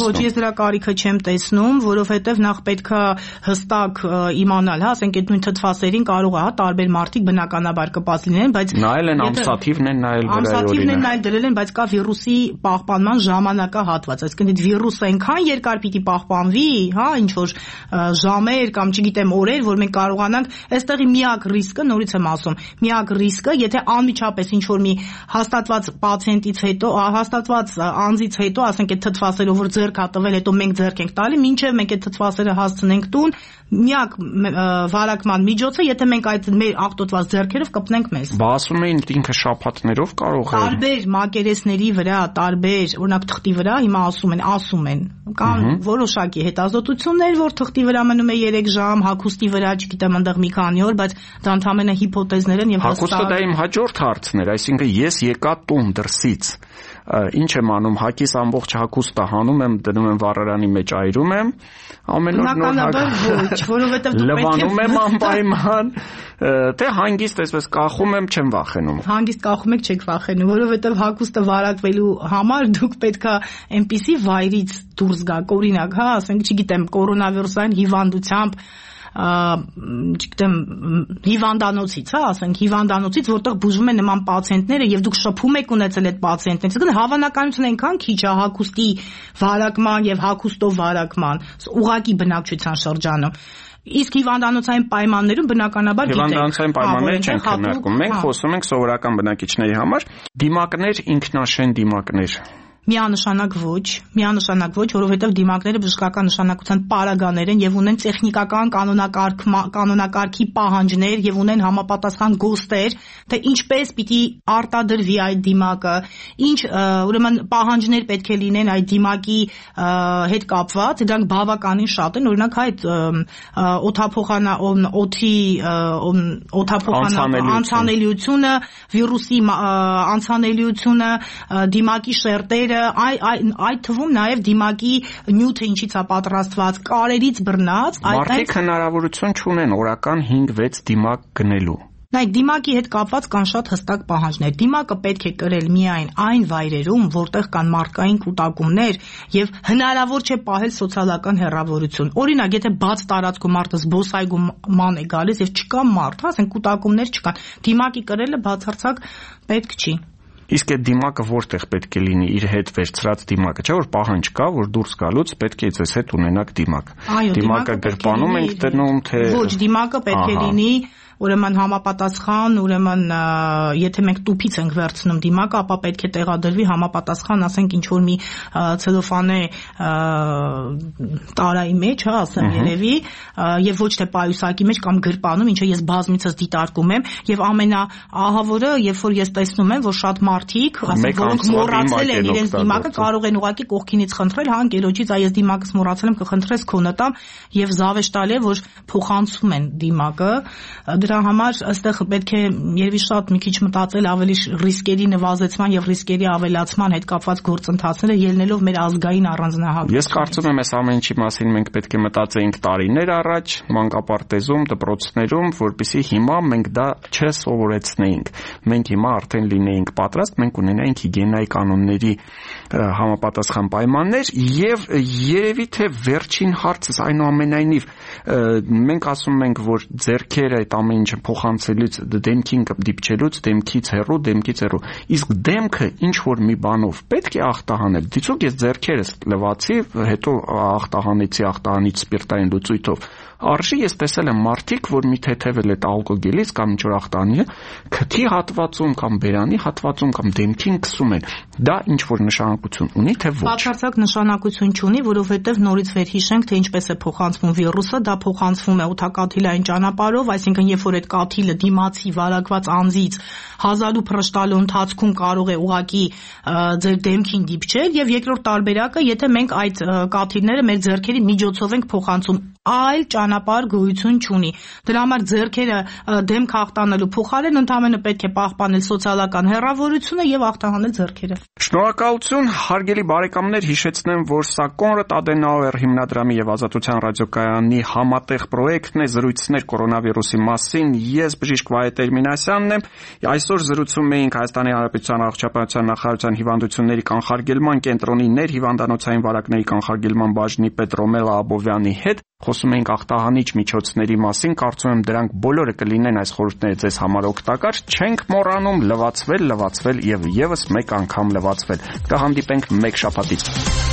[SPEAKER 4] տեսնում։
[SPEAKER 5] Ոչ, ես դրա կարիքը չեմ տեսնում, որովհետև նախ պետք է հստակ իմանալ, հա, ասենք այդ նույն թթվասերին կարող է, հա, տարբեր մարդիկ բնականաբար կպած լինեն, բայց
[SPEAKER 4] նայել են ամսաթիվն են նայել վրայի օրինակ։
[SPEAKER 5] Ամսաթիվն են նայել դրել են, բայց կա վիրուսի պահպանման ժամանակահատված, այսինքն այդ վիրուսը այնքան երկար պիտի պահպանվի, հա, ինչ որ ժամեր կամ չգիտեմ օրեր, որ մենք կարողանանք, այստեղի միակ ռիսկը, նորից եմ ասում, միակ ռիսկը, եթե անմիջապես ինչ որ մի հաստատված պացիենտից հետո, հաստատված անձից հետո, ասենք այդ թթվասերով որ ձեռք ա տվել, հետո մենք ձեռք ենք տալի, մինչև մենք այդ թթվասերը հասցնենք տուն, միակ վարակման միջոցը, եթե մենք այդ մեր աղտոտված ձեռքերով կպնենք մեզ։
[SPEAKER 4] Բա ասում էին ինքը շաբաթներով կարող է։
[SPEAKER 5] Տարբեր մակերեսների վրա, տարբեր, օրինակ թղթի վրա, հիմա ասում են, ասում են, կան որոշակի հետազոտություններ, որ թղթի վրա մնում է երեք ժամ, հագուստի վրա, չգիտեմ, այնտեղ մի քանի օր, բայց դա ընդհանրապես հիպոթեզներ են եւ
[SPEAKER 4] հագուստը դա իմ հաջորդ հարցն էր, այսինքն ես եկա տուն դրսից, ինչ եմ անում, հագիս ամբողջ հագուստը հանում եմ, դնում եմ վառարանի մեջ այրում եմ, ամեն օր նոր
[SPEAKER 5] ոչ, որովհետեւ դու պետք է
[SPEAKER 4] լվանում եմ անպայման, թե հանգիստ այսպես կախում եմ, չեմ վախենում։
[SPEAKER 5] Հանգիստ կախում եք, չեք վախենում, որովհետեւ հագուստը վարակվելու համար դուք պետքա այնպիսի վայրից դուրս գաք, օրինակ, հա, ասենք, չգիտեմ, կորոնավիրուսային հիվանդությամբ չգիտեմ հիվանդանոցից, հա, ասենք հիվանդանոցից, որտեղ բուժվում են նման պացիենտները եւ դուք շփում եք ունեցել այդ պացիենտներից, այսինքն հավանականությունը այնքան քիչ է հագուստի վարակման եւ հագուստով վարակման, ուղղակի բնակչության շրջանում։ Իսկ հիվանդանոցային պայմաններում բնականաբար գիտենք։
[SPEAKER 4] Հիվանդանոցային պայմաններ չենք քննարկում, մենք խոսում ենք սովորական բնակիչների համար, դիմակներ, ինքնաշեն դիմակներ։
[SPEAKER 5] Միանշանակ ոչ, միանշանակ ոչ, որովհետև դիմակները բժշկական նշանակության պարագաներ են եւ ունեն տեխնիկական կանոնակարգի պահանջներ եւ ունեն համապատասխան գոստեր, թե ինչպես պիտի արտադրվի այդ դիմակը, ինչ ուրեմն պահանջներ պետք է լինեն այդ դիմակի հետ կապված, դրանք բավականին շատ են, օրինակ այդ օթափոխանա օթի օթափոխանա անցանելիությունը, վիրուսի անցանելիությունը, դիմակի շերտերը Այ այդ թվում նաև դիմակի նյութը ինչից է պատրաստված, կարերից բռնած,
[SPEAKER 4] մարդիկ հնարավորություն չունեն օրական հինգ-վեց դիմակ գնելու։
[SPEAKER 5] Նայեք, դիմակի հետ կապված կան շատ հստակ պահանջներ։ Դիմակը պետք է կրել միայն այն վայրերում, որտեղ կան մարդկային կուտակումներ եւ հնարավոր չէ պահել սոցիալական հեռավորություն։ Օրինակ, եթե բաց տարածքում մարդը զբոսայգուման է գալիս եւ չկա մարդ, ասենք կուտակումներ չկան, դիմակի կրելը բացարձակ պետք չի։
[SPEAKER 4] Իսկ այդ դիմակը որտեղ պետք է լինի, իր հետ վերցրած դիմակը, չէ՞ որ պահանջ կա, որ դուրս գալուց պետք է ձեզ հետ ունենաք դիմակ։ Դիմակը գրպանում ենք դնում, թե
[SPEAKER 5] ոչ, դիմակը պետք է լինի ուրեմն համապատասխան, ուրեմն եթե մենք տուփից ենք վերցնում դիմակը, ապա պետք է տեղադրվի համապատասխան, ասենք ինչ որ մի ցելոֆանե տարայի մեջ, հա, ասեմ երևի, եւ ոչ թե պայուսակի մեջ կամ գրպանում, ինչը ես բազմիցս դիտարկում եմ, եւ ամենաահավորը, երբ որ ես տեսնում եմ, որ շատ մարդիկ, ասենք, որոնք մոռացել են իրենց դիմակը, կարող են ուղղակի կողքինից խնդրել, հա, ընկերոջից, այ ես դիմակս մոռացել եմ, կխնդրես քո նտամ, եւ զավեշտ տալի է, որ փոխանցում են դիմակը։ Դրա համար այստեղ պետք է երևի շատ մի քիչ մտածել ավելի ռիսկերի նվազեցման եւ ռիսկերի ավելացման հետ կապված գործընթացները ելնելով մեր ազգային առանձնահատկությունները։
[SPEAKER 4] Ես կարծում եմ, այս ամեն ինչի մասին մենք պետք է մտածեինք տարիներ առաջ, մանկապարտեզում, դպրոցներում, որպեսզի հիմա մենք դա չսովորեցնեինք։ Մենք հիմա արդեն լինեինք պատրաստ, մենք ունենայինք հիգիենայի կանոնների համապատասխան պայմաններ եւ երևի թե վերջին հարցս այնուամենայնիվ մենք ասում ենք, որ ձեռքերը այդ ամեն ինչը փոխանցելուց դեմքին դիպչելուց դեմքից հեռու, դեմքից հեռու։ Իսկ դեմքը ինչ որ մի բանով պետք է ախտահանել։ Դիցուք ես ձեռքերս լվացի, հետո ախտահանեցի ախտահանիչ սպիրտային լուծույթով։ Արժի ես տեսել եմ մարդիկ, որ մի թեթևել այդ ալկոգելից կամ ինչ որ ախտահանի, քթի հատվածում կամ բերանի հատվածում կամ դեմքին քսում են։ Դա ինչ որ նշանակություն ունի, թե ոչ։
[SPEAKER 5] Բացարձակ նշանակություն չունի, որովհետև նորից վերհիշենք, թե ինչպես է փոխանցվում վիրուսը, դա փոխանցվում է օդակաթիլային ճանապարհով, այսինքն երբ որ այդ կաթիլը դիմացի վարակված անձից հազար ու փրշտալու ընթացքում կարող է ուղակի ձեր դեմքին դիպչել, եւ երկրորդ տարբերակը, եթե մենք այդ կաթիլները մեր ձեռքերի միջոցով ենք փոխանցում այլ ճանապարհ գոյություն չունի։ Դրա համար ձեռքերը դեմ հաղթանելու փոխարեն ընդհանրապես պետք է պահպանել սոցիալական հեռավորությունը եւ ախտահանել ձեռքերը։
[SPEAKER 4] Շնորհակալություն, հարգելի բարեկամներ, հիշեցնեմ, որ սա Կոնրադ Ադենաուեր հիմնադրամի եւ Ազատության ռադիոկայանի համատեղ պրոյեկտն է զրույցներ կորոնավիրուսի մասին։ Ես բժիշկ Վահե Տերմինասյանն եմ։ Այսօր զրուցում էինք Հայաստանի Հանրապետության առողջապահության նախարարության հիվանդությունների կանխարգելման կենտրոնի ներհիվանդանոցային վարակների կանխարգելման բաժնի պետ Ռոմելա Աբովյանի հետ։ Խոսում էինք ախտահանիչ միջոցների մասին, կարծում եմ դրանք բոլորը կլինեն այս խորհուրդները ձեզ համար օգտակար։ Չենք մոռանում լվացվել, լվացվել եւ եւս մեկ անգամ լվացվել։ Կհանդիպենք մեկ շաբաթից։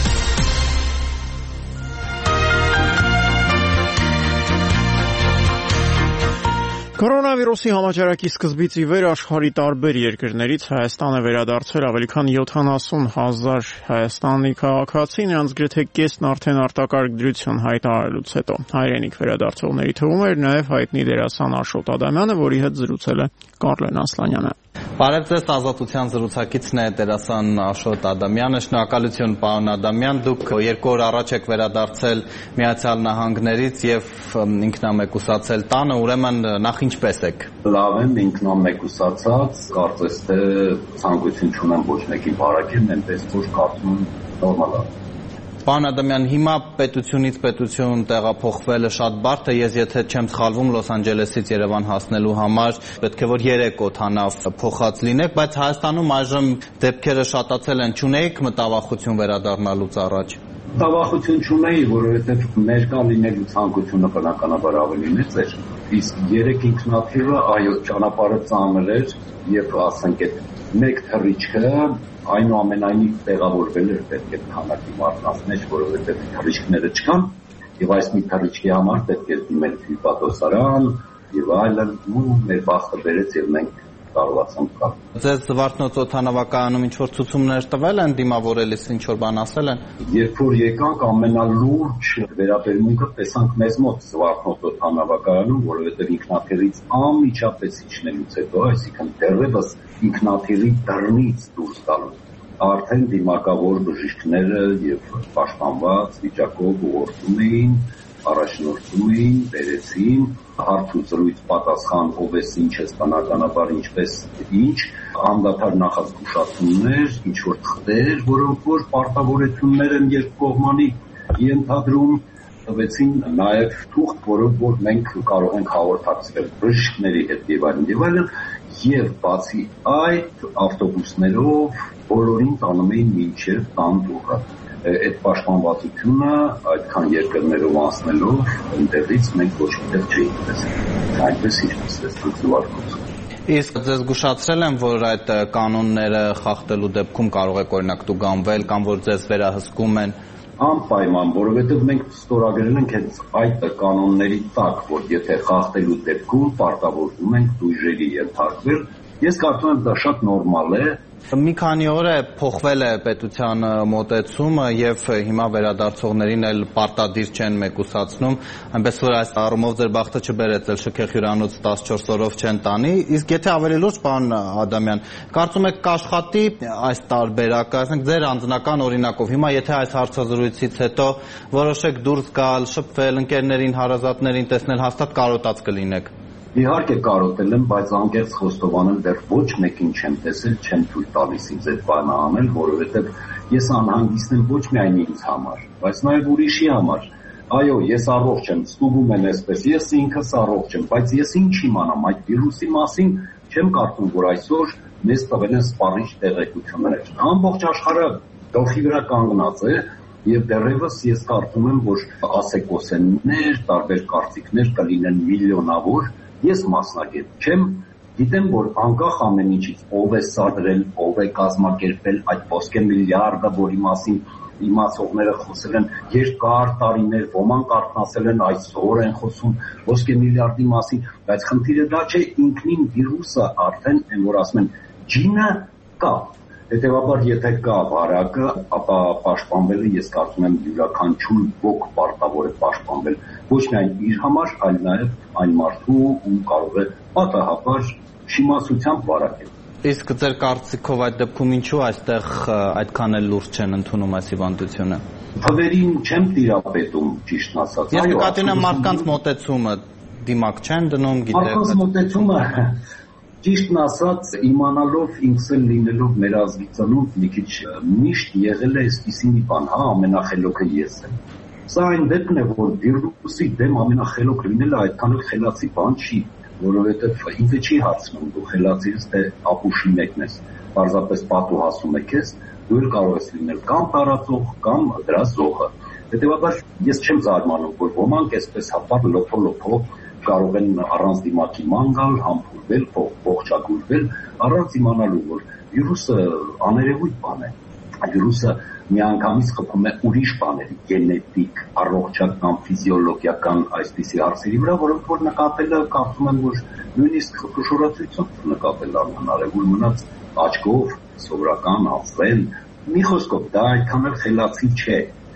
[SPEAKER 1] Կորոնավիրուսի համաճարակի սկզբից ի վեր աշխարհի տարբեր երկրներից Հայաստանը վերադարձել ավելի քան յոթանասուն հազար Հայաստանի քաղաքացի, նրանց գրեթե կեսն արդեն արտակարգ դրություն հայտարարելուց հետո։ Հայրենիք վերադարձողների թվում էր նաև հայտնի դերասան Աշոտ Ադամյանը, որի հետ զրուցել է Կարլեն Ասլանյանը։
[SPEAKER 6] Բարև ձեզ, Ազատության զրուցակիցն է դերասան Աշոտ Ադամյանը։ Շնորհակալություն, պարոն Ադամյան, դուք երկու օր առաջ եք վերադարձել Միացյալ Նահանգներից եւ ինքնամեկուսացել տանը, ուրեմն նախ ինչպես եք։
[SPEAKER 7] Լավ եմ, ինքնամեկուսացած, կարծես թե ցանկություն չունեմ ոչ մեկին բարակել, այնպես որ կարծում եմ նորմալ է։
[SPEAKER 6] Պարոն Ադամյան, հիմա պետությունից պետություն տեղափոխվելը շատ բարդ է, ես եթե չեմ սխալվում Լոս Անջելեսից Երևան հասնելու համար պետք է որ երեք օդանավ փոխած լինեք, բայց Հայաստանում այժմ դեպքերը շատացել են, չունեիք մտավախություն վերադառնալուց առաջ։
[SPEAKER 7] Մտավախություն չունեի, որովհետև ներկա լինելու ցանկությունը բնականաբար ավելի մեծ էր, իսկ երեք ինքնաթիռը, այո, ճանապարհը ծանր էր եւ ասենք այդ մեկ թռիչքը այնուամենայնիվ տեղավորվել էր պետք է քանակի մարդկանց մեջ, որովհետև թռիչքները չկան եւ այս մի թռիչքի համար պետք է դիմել հիպատոսարան եւ այլն, ու մեր բախտը բերեց եւ մենք կարողացանք գալ։
[SPEAKER 6] Ձեզ Զվարթնոց օդանավակայանում ինչ որ ցուցումներ տվել են դիմավորելիս, ինչ որ բան ասել են։
[SPEAKER 7] Երբ որ եկանք ամենալուրջ վերաբերմունքը տեսանք մեզ մոտ Զվարթնոց օդանավակայանում, որովհետև ինքնաթիռից անմիջապես իջնելուց հետո, այսինքն դեռևս ինքնաթիռի դռնից դուրս գալու արդեն դիմակավոր բժիշկները եւ պաշտպանված վիճակով ուղղորդում էին, առաջնորդում էին, բերեցին, հարց ու զրույց պատասխան ով է ինչ է բնականաբար ինչպես ինչ, անդադար նախազգուշացումներ, ինչ որ թղթեր, որոնք որ պարտավորություններ են երկկողմանի ենթադրում, տվեցին նաև թուղթ, որով որ մենք կարող ենք հաղորդակցվել բժիշկների հետ եւ այլն եւ այլն, եւ բացի այդ ավտոբուսներով բոլորին տանում էին մինչև տան դուռը։ Այդ պաշտպանվածությունը այդքան երկրներով անցնելով ընդդեղից մենք ոչ միտեղ չէինք տեսել։ Այնպես ինչպես տեսանք Զվարթնոցում։
[SPEAKER 6] Իսկ ձեզ զգուշացրել են, որ այդ կանոնները խախտելու դեպքում կարող եք օրինակ տուգանվել կամ որ ձեզ վերահսկում են։
[SPEAKER 7] Անպայման, որովհետև մենք ստորագրել ենք այդ կանոնների տակ, որ եթե խախտելու դեպքում պարտավորվում ենք դույժերի ենթարկվել, ես կարծում եմ դա շատ նորմալ է։
[SPEAKER 6] Մի քանի օր է փոխվել է պետության մոտեցումը եւ հիմա վերադարձողներին էլ պարտադիր չեն մեկուսացնում, այնպես որ այս առումով ձեր բախտը չբերեց, էլ շքեղ հյուրանոց տասնչորս օրով չեն տանի, իսկ եթե ավելի լուրջ, պարոն Ադամյան, կարծում եք կաշխատի այս տարբերակը, ասենք ձեր անձնական օրինակով, հիմա եթե այս հարցազրույցից հետո որոշեք դուրս գալ, շփվել ընկերներին, հարազատներին տեսնել, հաստատ կարոտած կլինեք։
[SPEAKER 7] Իհարկե կարոտել եմ, բայց անկեղծ խոստովանել դեռ ոչ մեկին չեմ տեսել, չեմ թույլ տալիս ինձ այդ բանը անել, որովհետև ես անհանգիստ եմ ոչ միայն ինձ համար, բայց նաև ուրիշի համար։ Այո, ես առողջ եմ, ստուգում են այսպես, ես ինքս առողջ եմ, բայց ես ինչ իմանամ այդ վիրուսի մասին, չեմ կարծում, որ այսօր մեզ տվել են սպառիչ տեղեկություններ։ Ամբողջ աշխարհը գլխի վրա կանգնած է եւ դեռևս ես կարծում եմ, որ ասեկոսեններ, տարբեր կարծիքներ կլինեն միլիոնավոր։ Ես մասնագետ չեմ, գիտեմ, որ անկախ ամեն ինչից ով է սադրել, ով է կազմակերպել այդ ոսկե միլիարդը, որի մասին իմացողները խոսել են երկար տարիներ, ոմանք արթնացել են այսօր են խոսում ոսկե միլիարդի մասին, բայց խնդիրը դա չէ, ինքնին վիրուսը արդեն այն որ ասում են ջինը կա։ Հետևաբար եթե կա վարակը, ապա պաշտպանվելը ես կարծում եմ յուրաքանչյուր ոք պարտավոր է պաշտպանվել ոչ միայն իր համար, այլ նաև այն մարդու, ում կարող է պատահաբար չիմացությամբ վարակել։
[SPEAKER 6] Իսկ ձեր կարծիքով այդ դեպքում ինչու այստեղ այդքան էլ լուրջ չեն ընդունում այս հիվանդությունը։
[SPEAKER 7] Թվերին չեմ տիրապետում, ճիշտն ասած։
[SPEAKER 6] Ես նկատի ունեմ մարդկանց մոտեցումը, դիմակ չեն դնում, գիտեք։
[SPEAKER 7] Մարդկանց մոտեցումը, ճիշտն ասած, իմանալով ինքս էլ լինելով մեր ազգի ծնունդ մի քիչ միշտ եղել է այսպիսի մի բան, հա, ամենախելոքը ես եմ։ Սա այն դեպքն է, որ վիրուսի դեմ ամենախելոք լինելը այդքան էլ խելացի բան չի, որովհետև ինձ չի հարցնում դու խելացի ես թե ապուշի մեկն ես, պարզապես պատուհասում է քեզ, դու էլ կարող ես լինել կամ տարածող, կամ դրա զոհը։ Հետևաբար ես չեմ զարմանում, որ ոմանք այսպես հապար լոփո-լոփո կարող են առանց դիմակի ման գալ, համբուրվել, ողջագուրվել, առանց իմանալու, որ վիրուսը աներևույթ բան է։ Վիրուսը միանգամից խփում է ուրիշ բաների, գենետիկ, առողջական, ֆիզիոլոգիական այսպիսի հարցերի վրա, որոնք որ նկատելը կարծում եմ, որ նույնիսկ խոշորացույցով նկատել անհնարավոր մնաց աչքով, սովորական, անձեն, մի խոսքով դա այդքան էլ խելացի չէ։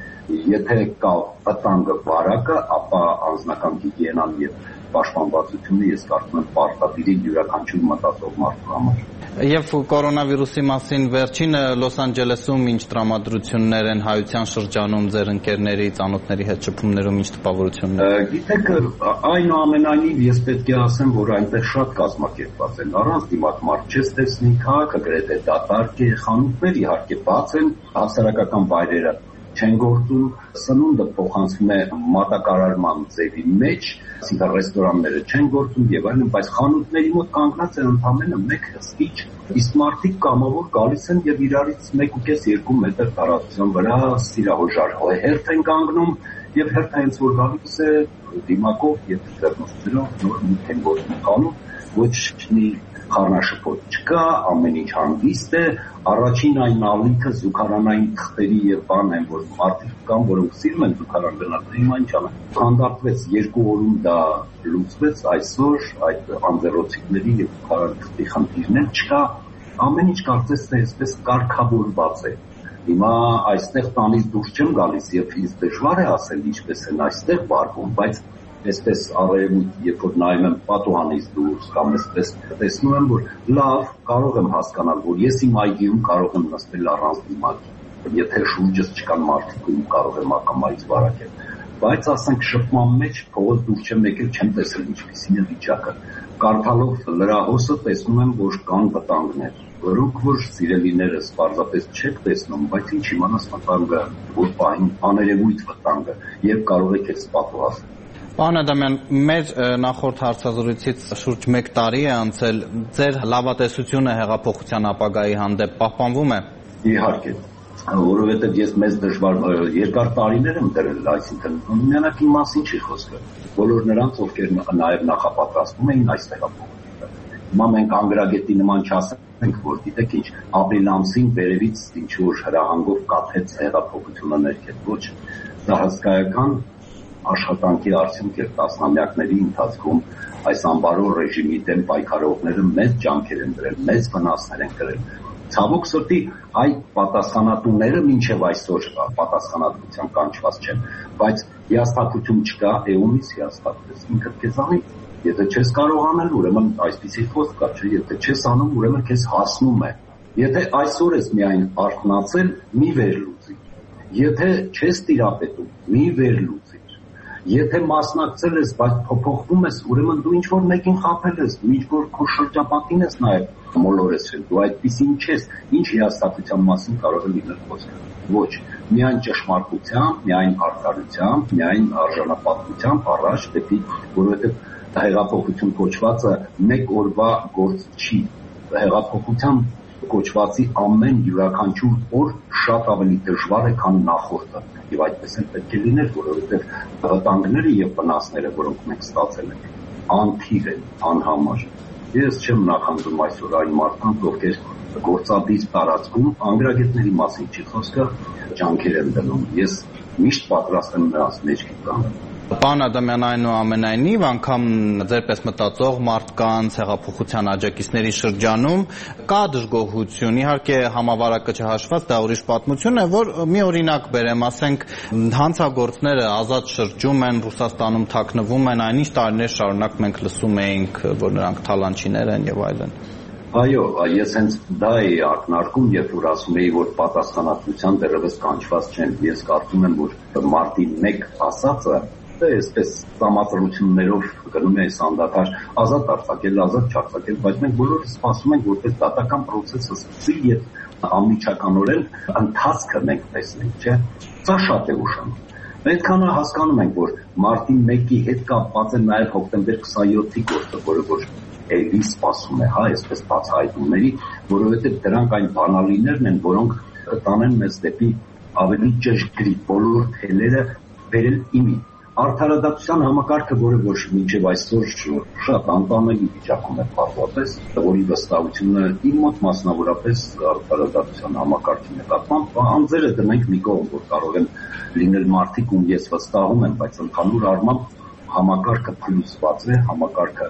[SPEAKER 7] Եթե կա վտանգը վարակը, ապա անձնական հիգիենան եւ պաշտպանվածությունը ես կարծում եմ պարտադիր է յուրաքանչյուր մտածող մարդու համար։
[SPEAKER 6] Եվ կորոնավիրուսի մասին վերջինը Լոս Անջելեսում ինչ տրամադրություններ են հայության շրջանում ձեր ընկերների, ծանոթների հետ շփումներում ինչ տպավորություններ։
[SPEAKER 7] Գիտեք, այնուամենայնիվ ես պետք է ասեմ, որ այնտեղ շատ կազմակերպված են, առանց դիմակ մարդ չես տեսնի, քաղաքը գրեթե դատարկ է, խանութներ իհարկե բաց են, հասարակական վայրերը չեն գործում, սնունդը փոխանցվում է մատակարարման ձևի մեջ, այսինքն ռեստորանները չեն գործում եւ այլն, բայց խանութների մոտ կանգնած են ընդամենը մեկ հսկիչ, իսկ մարդիկ կամավոր գալիս են եւ իրարից մեկ ու կես երկու մետր տարածության վրա սիրահոժար հերթ են կանգնում եւ հերթը հենց որ գալիս է դիմակով եւ ձեռնոցներով նոր մի են գործում խանութ, ոչ մի խառնաշփոթ չկա, ամեն ինչ հանգիստ է, առաջին այն ալիքը զուգարանային թղթերի եւ բան են, որ մարդիկ կան, որոնք սիրում են զուգարան գնալ, հիմա ինչ անեն։ Հանդարտվեց երկու օրում դա լուծվեց, այսօր այդ անձեռոցիկների եւ զուգարան թղթի խնդիրներ չկա, ամեն ինչ կարծես թե այսպես կարգավորված է։ Հիմա այստեղ տանից դուրս չեմ գալիս եւ ինձ դժվար է ասել ինչպես են այստեղ վարվում, բայց այսպես առերևույթ, երբ որ նայում եմ պատուհանից դուրս կամ այսպես տեսնում եմ, որ լավ, կարող եմ հասկանալ, որ ես իմ այգիում կարող եմ նստել առանց դիմակի, եթե շուրջս չկան մարդիկ, ում կարող եմ ակամայից վարակել, բայց ասենք շփման մեջ փողոց դուրս չեմ եկել, չեմ տեսել ինչպիսին է վիճակը, կարդալով լրահոսը տեսնում եմ, որ կան վտանգներ, որոնք որ սիրելիներս պարզապես չեք տեսնում, բայց ինչ իմանաս վտանգը, որ պահին աներևույթ վտանգը եւ կարող եք այս պատուհասել։
[SPEAKER 6] Պարոն Ադամյան, մեր նախորդ հարցազրույցից շուրջ մեկ տարի է անցել, ձեր լավատեսությունը հեղափոխության ապագայի հանդեպ պահպանվում է։
[SPEAKER 7] Իհարկե, որովհետև ես մեծ դժվար երկար տարիներ եմ դրել, այսինքն միանակ իմ մասին չի խոսքը, բոլոր նրանց, ովքեր նաև նախապատրաստվում էին այս հեղափոխությունը։ Հիմա մենք անգրագետի նման չասենք, որ գիտեք ինչ, ապրիլ ամսին վերևից ինչ որ հրահանգով կաթեց հեղափոխությունը ներքև, ոչ, դա հսկայական աշխատանքի արդյունք էր տասնամյակների ընթացքում այս անբարո ռեժիմի դեմ պայքարողները մեծ ջանքեր են դրել, մեծ վնասներ են կրել։ Ցավոք սրտի այ պատասխանատուները մինչև այսօր պատասխանատվության կանչված չեն, բայց հիասթափություն չկա, էումից հիասթափվես, ինքդ քեզանից, եթե չես կարող անել, ուրեմն այսպիսի խոսք կա, չէ, եթե չես անում, ուրեմն քեզ հասնում է։ Եթե այսօր ես միայն արթնացել, մի վերլուծի։ Եթե չես տիրապետում, մի վերլուծի։ Եթե մասնակցել ես, բայց փոփոխվում ես, ուրեմն դու ինչ-որ մեկին խաբել ես, դու ինչ-որ քո շրջապատին ես նաև մոլորեցրել, դու այդպիսին չես, ինչ հիասթափության մասին կարող է լինել խոսքը։ Ոչ, միայն ճշմարտությամբ, միայն արդարությամբ, միայն արժանապատվությամբ առաջ դեպի, որովհետև հեղափոխություն կոչվածը մեկ օրվա գործ չի։ Հեղափոխության կոչվածի ամեն յուրաքանչյուր օր շատ ավելի դժվար է, քան նախորդը։ Եվ այդպես էլ պետք է լիներ, որովհետև վտանգները եւ վնասները, որոնք մենք ստացել ենք, անթիվ են, անհամար։ Ես չեմ նախանձում այսօր այն մարդկանց, ովքեր գործադիր տարածքում անգրագետների մասին չի խոսքը, ջանքեր են դնում։ Ես միշտ պատրաստ եմ նրանց մեջքի կանգնել։
[SPEAKER 6] Պարոն Ադամյան, այնուամենայնիվ, անգամ ձեր պես մտածող մարդկանց, հեղափոխության աջակիցների շրջանում կա դժգոհություն, իհարկե համավարակը չհաշված, դա ուրիշ պատմություն է, որ մի օրինակ բերեմ, ասենք հանցագործները ազատ շրջում են, Ռուսաստանում թաքնվում են, այնինչ տարիներ շարունակ մենք լսում էինք, որ նրանք թալանչիներ են եւ այլն։
[SPEAKER 7] Այո, ես հենց դա էի ակնարկում, երբ որ ասում էի, որ պատասխանատվության դեռևս կանչված չեն։ Ես կարծում եմ, որ մարտի մեկ ասածը դա այսպես համաձայնություններով գնում է սանդակար ազատ արձակել, ազատ չարձակել, բայց մենք բոլորը սպասում ենք, որպես դատական process-ը սկսի եւ անմիջականորեն ընթացքը մենք տեսնենք, չէ՞։ Սա շատ է ուշանում։ Այդքան հասկանում ենք, որ մարտի մեկի հետ կապված է նաև հոկտեմբեր քսանյոթի գործը, որը որ էլի սպասում է, հա, այսպես բացահայտումների, որովհետև դրանք այն բանալիներն են, որոնք կտանեն մեզ դեպի ավելի ճշգրիտ բոլոր թելերը բերել իմի։ Արդարադատության համակարգը, որը որ մինչև այսօր շատ անտանելի վիճակում է պարզապես, որի վստահությունը իմ մոտ մասնավորապես արդարադատության համակարգի նկատմամբ անձերը դնենք մի կողմ, որ կարող են լինել մարդիկ, ում ես վստահում եմ, բայց ընդհանուր առմամբ համակարգը փլուզված է, համակարգը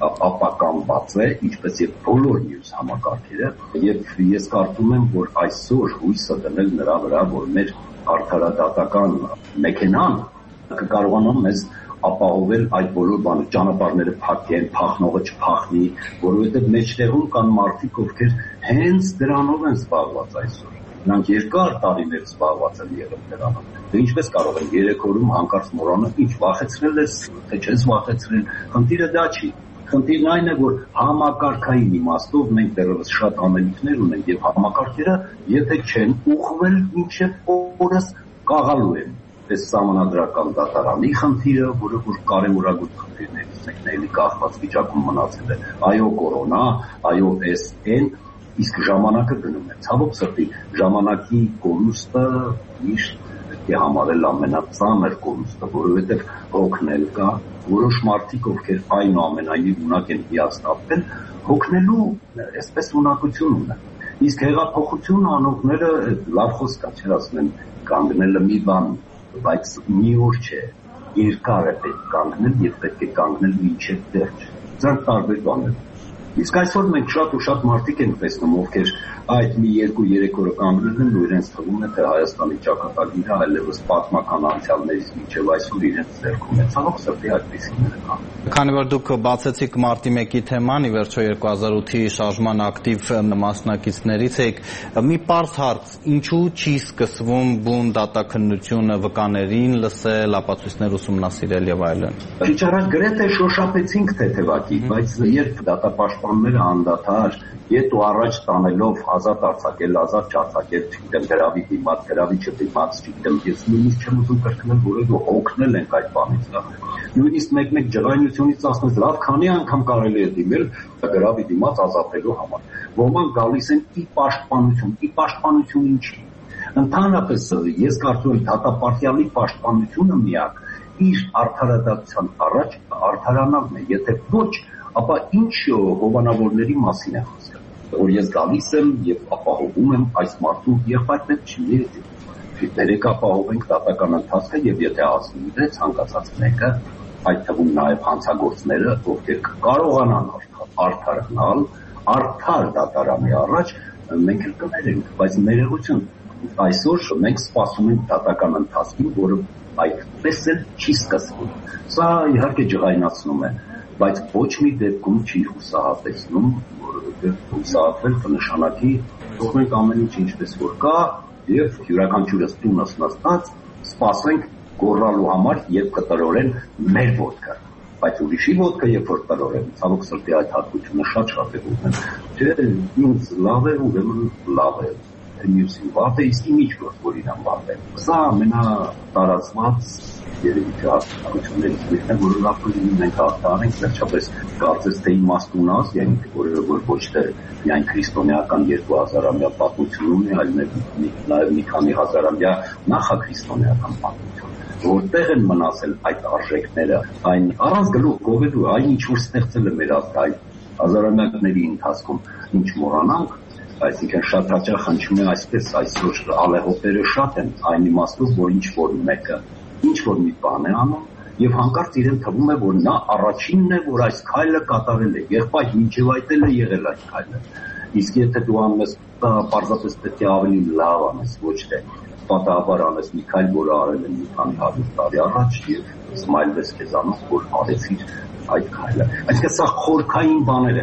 [SPEAKER 7] ապականված է, ինչպես եւ բոլոր մյուս համակարգերը, եւ ես կարծում եմ, որ այսօր հույսը դնել նրա վրա, որ մեր արդարադատական մեքենան կկարողանա մեզ ապահովել այդ բոլոր բանը, ճանապարհները փակեն, փախնողը չփախնի, որովհետեւ մեջտեղում կան մարդիկ, ովքեր հենց դրանով են զբաղված այսօր։ Նրանք երկար տարիներ զբաղված են եղել դրանով։ Դե ինչպես կարող են երեք օրում հանկարծ մոռանալ, ինչ վախեցրել ես, թե չես վախեցրել, խնդիրը դա չի։ Խնդիրն այն է, որ համակարգային իմաստով մենք դեռևս շատ անելիքներ ունենք եւ համակարգերը, եթե չեն ուղղվել մինչեւ օրս կաղալու են։ Այս սահմանադրական դատարանի խնդիրը, որը որ կարևորագույն խնդիրներից մեկն է, էլի կախված վիճակում մնացել է։ Այո, կորոնա, այո, էս են, իսկ ժամանակը գնում է։ Ցավոք սրտի, ժամանակի կորուստը միշտ պետք է համարել ամենածանր կորուստը, որովհետեւ հոգնել կա, որոշ մարդիկ, ովքեր այնուամենայնիվ ունակ են հիասթափվել, հոգնելու այսպես ունակություն ունեն։ Իսկ հեղափոխություն անողները լավ խոսք է, չէ՞, ասում են կանգնելը մի բան, բայց մի օր չէ, երկար է պետք կանգնել եւ պետք է կանգնել մինչեւ վերջ։ Դրանք տարբեր բաներ։ Իսկ այսօր մենք շատ ու շատ մարդիկ ենք տեսնում, ովքեր այդ մի երկու-երեք օրը կանգնել են ու իրենց թվում է, թե Հայաստանի ճակատագիրը այլևս պատմական անցյալներից մինչև այսօր իրենց ձեռքում է։ Ցավոք սրտի այդպիսիները կան։
[SPEAKER 6] Քանի որ դուք բացեցիք մարտի մեկի թեման, ի վերջո երկու հազար ութի շարժման ակտիվ մասնակիցներից եք, մի պարզ հարց, ինչու չի սկսվում բուն դատաքննությունը վկաներին լսել, ապացույցներ ուսումնասիրել եւ այլն։
[SPEAKER 7] Քիչ առաջ գրեթե շոշափեցինք թեթևակի, բայց երբ դատապաշտպանները անդադար ետ ու առաջ տանելով ազատ արձակել, ազատ չարձակել, չգիտեմ, գրավի դիմաց, գրավի չդիմաց, չգիտեմ, ես նույնիսկ չեմ ուզում կրկնել, որովհետեւ օգնել ենք այդ բանից։ Նույնիսկ մեկ-մեկ ջղայնությունից ասես լավ, քանի անգամ կարելի է դիմել գրավի դիմաց ազատելու համար։ Ոմանք գալիս են ի պաշտպանություն, ի պաշտպանություն ինչի։ Ընդհանրապես ես կարծում եմ դատապարտյալի պաշտպանությունը միակ իր արդարադատության առաջ արդարանալն է, եթե ոչ, ապա ինչ հովանավորների մասին է խոսքը, որ ես գալիս եմ եւ ապահովում եմ այս մարդու եղբայրներ չի եկել։ Դերեք ապահովենք դատական ընթացքը եւ եթե ասում է ցանկացած մեկը, այդ թվում նաեւ հանցագործները, ովքեր կարողանան արդարանալ, արդար դատարանի առաջ մենք էլ կներենք, բայց ներողություն, այսօր մենք սպասում ենք դատական ընթացքին, որը այդպես էլ չի սկսվում։ Սա իհարկե ջղայնացնում է, բայց ոչ մի դեպքում չի հուսահատեցնում, որովհետև հուսահատվել կնշանակի թողնենք ամեն ինչ ինչպես որ կա եւ յուրաքանչյուրս տունս նստած սպասենք գոռալու համար եւ կտրորեն մեր ոտքը, բայց ուրիշի ոտքը երբ որ տրորեն, ցավոք սրտի այդ հատկությունը շատ-շատ է ուզում։ Չէ, ինձ լավ է, ուրեմն լավ է, մյուսին վատ է, իսկ ինչ որ իրան վատ է։ Սա ամենատարածված երևի թե հաստատություններից մեկն է, որը լավ կլինի մենք հաղթահարենք, վերջապես կարծես թե իմաստունած, yəni որը որ ոչ թե միայն քրիստոնեական երկու հազարամյա պատմություն ունի, այլ նաև մի քանի հազարամյա նախաքրիստոնեական պատմություն, որտեղ են մնացել այդ արժեքները, այն առանց գլուխ գովելու, այն ինչ որ ստեղծել է մեր ազգային հազարամյակների ընթացքում, ինչ մոռանանք, այսինքն շատ հաճախ հնչում է այսպես, այսօր ալեհոտերը շատ են, այն իմաստով, որ ինչ որ մեկը ինչ որ մի բան է անում եւ հանկարծ իրեն թվում է, որ նա առաջինն է, որ այս քայլը կատարել է, եղբայր մինչեւ այդ էլ է եղել այդ քայլը։ Իսկ եթե դու անում ես, պարզապես պետք է ավելի լավ անես, ոչ թե պատահաբար անես մի քայլ, որը արել են մի քանի հարյուր տարի առաջ եւ սմայլվես քեզանով, որ արեցիր այդ քայլը։ Այսինքն սա խորքային բաներ են։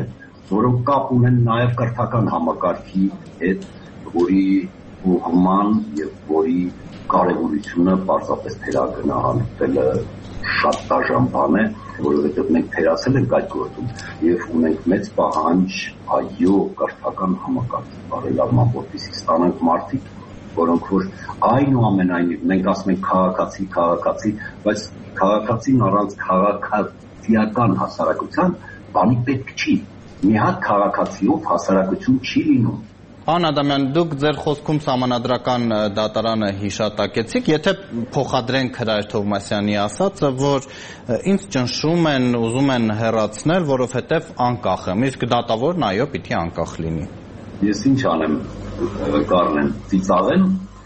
[SPEAKER 7] որոնք կապ ունեն նաև կրթական համակարգի հետ, որի ուղղման եւ որի կարևորությունը պարզապես թերագնահատելը շատ դաժան բան է, որովհետեւ մենք թերացել ենք այդ գործում եւ ունենք մեծ պահանջ այո կրթական համակարգի բարելավման, որպեսզի ստանանք մարդիկ, որոնք որ այնուամենայնիվ մենք ասում ենք քաղաքացի, քաղաքացի, բայց քաղաքացին առանց քաղաքացիական հասարակության բանի պետք չի։ Մի հատ քաղաքացիով հասարակություն չի լինում։
[SPEAKER 6] Պարոն Ադամյան, դուք ձեր խոսքում Սահմանադրական դատարանը հիշատակեցիք, եթե փոխադրենք Հրայր Թովմասյանի ասածը, որ ինձ ճնշում են, ուզում են հեռացնել, որովհետև անկախ եմ, իսկ դատավորն այո, պիտի անկախ լինի։
[SPEAKER 7] Ես ինչ անեմ, Կարլեն, ծիծաղեմ,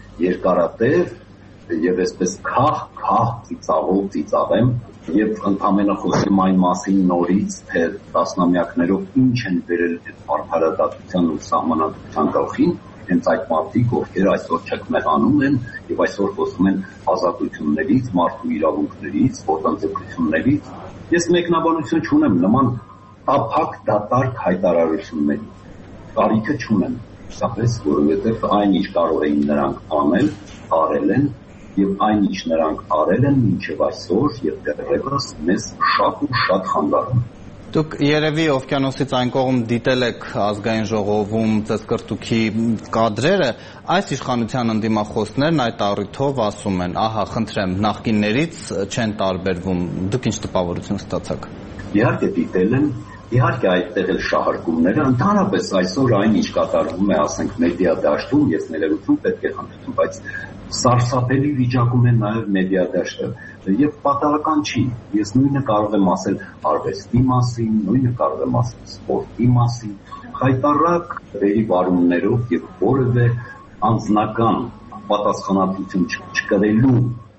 [SPEAKER 7] երկարատև եւ այսպես քահ, քահ ծիծաղով ծիծաղեմ եւ ընդամենը խոսեմ այն մասին նորից, թե տասնամյակներով ինչ են վերել արդարադատության ու սահմանադրության գլխին, հենց այդ մարդիկ, ովքեր այսօր չկմեղանում են եւ այսօր խոսում են ազատություններից, մարդու իրավունքներից, ոտնձգություններից։ Ես մեկնաբանություն չունեմ նման տափակ դատարկ հայտարարությունների։ Կարիքը չունեմ, սակայն որովհետեւ այն ինչ կարող էին նրանք անել, արել են եւ այն ինչ նրանք արել են մինչեւ այսօր եւ դեռևս մեզ շատ ու շատ խանգարում։
[SPEAKER 6] Դուք երևի օվկիանոսից այն կողմ դիտել եք ազգային ժողովում ծեծկրտուքի կադրերը, այս իշխանության ընդդիմախոսներն այդ առիթով ասում են, ահա, խնդրեմ, նախկիններից չեն տարբերվում, դուք ինչ տպավորություն ստացաք։
[SPEAKER 7] Իհարկե դիտել են, իհարկե այդտեղ էլ շահարկումները, ընդհանրապես այսօր այն ինչ կատարվում է, ասենք, մեդիա դաշտում, ես ներողություն պետք է խնդրեմ, բայց սարսափելի վիճակում է նաև մեդիա դաշտը եւ պատահական չի, ես նույնը կարող եմ ասել արվեստի մասին, նույնը կարող եմ ասել սպորտի մասին, խայտառակ վերի վարումներով եւ որևէ անձնական պատասխանատվություն չկրելու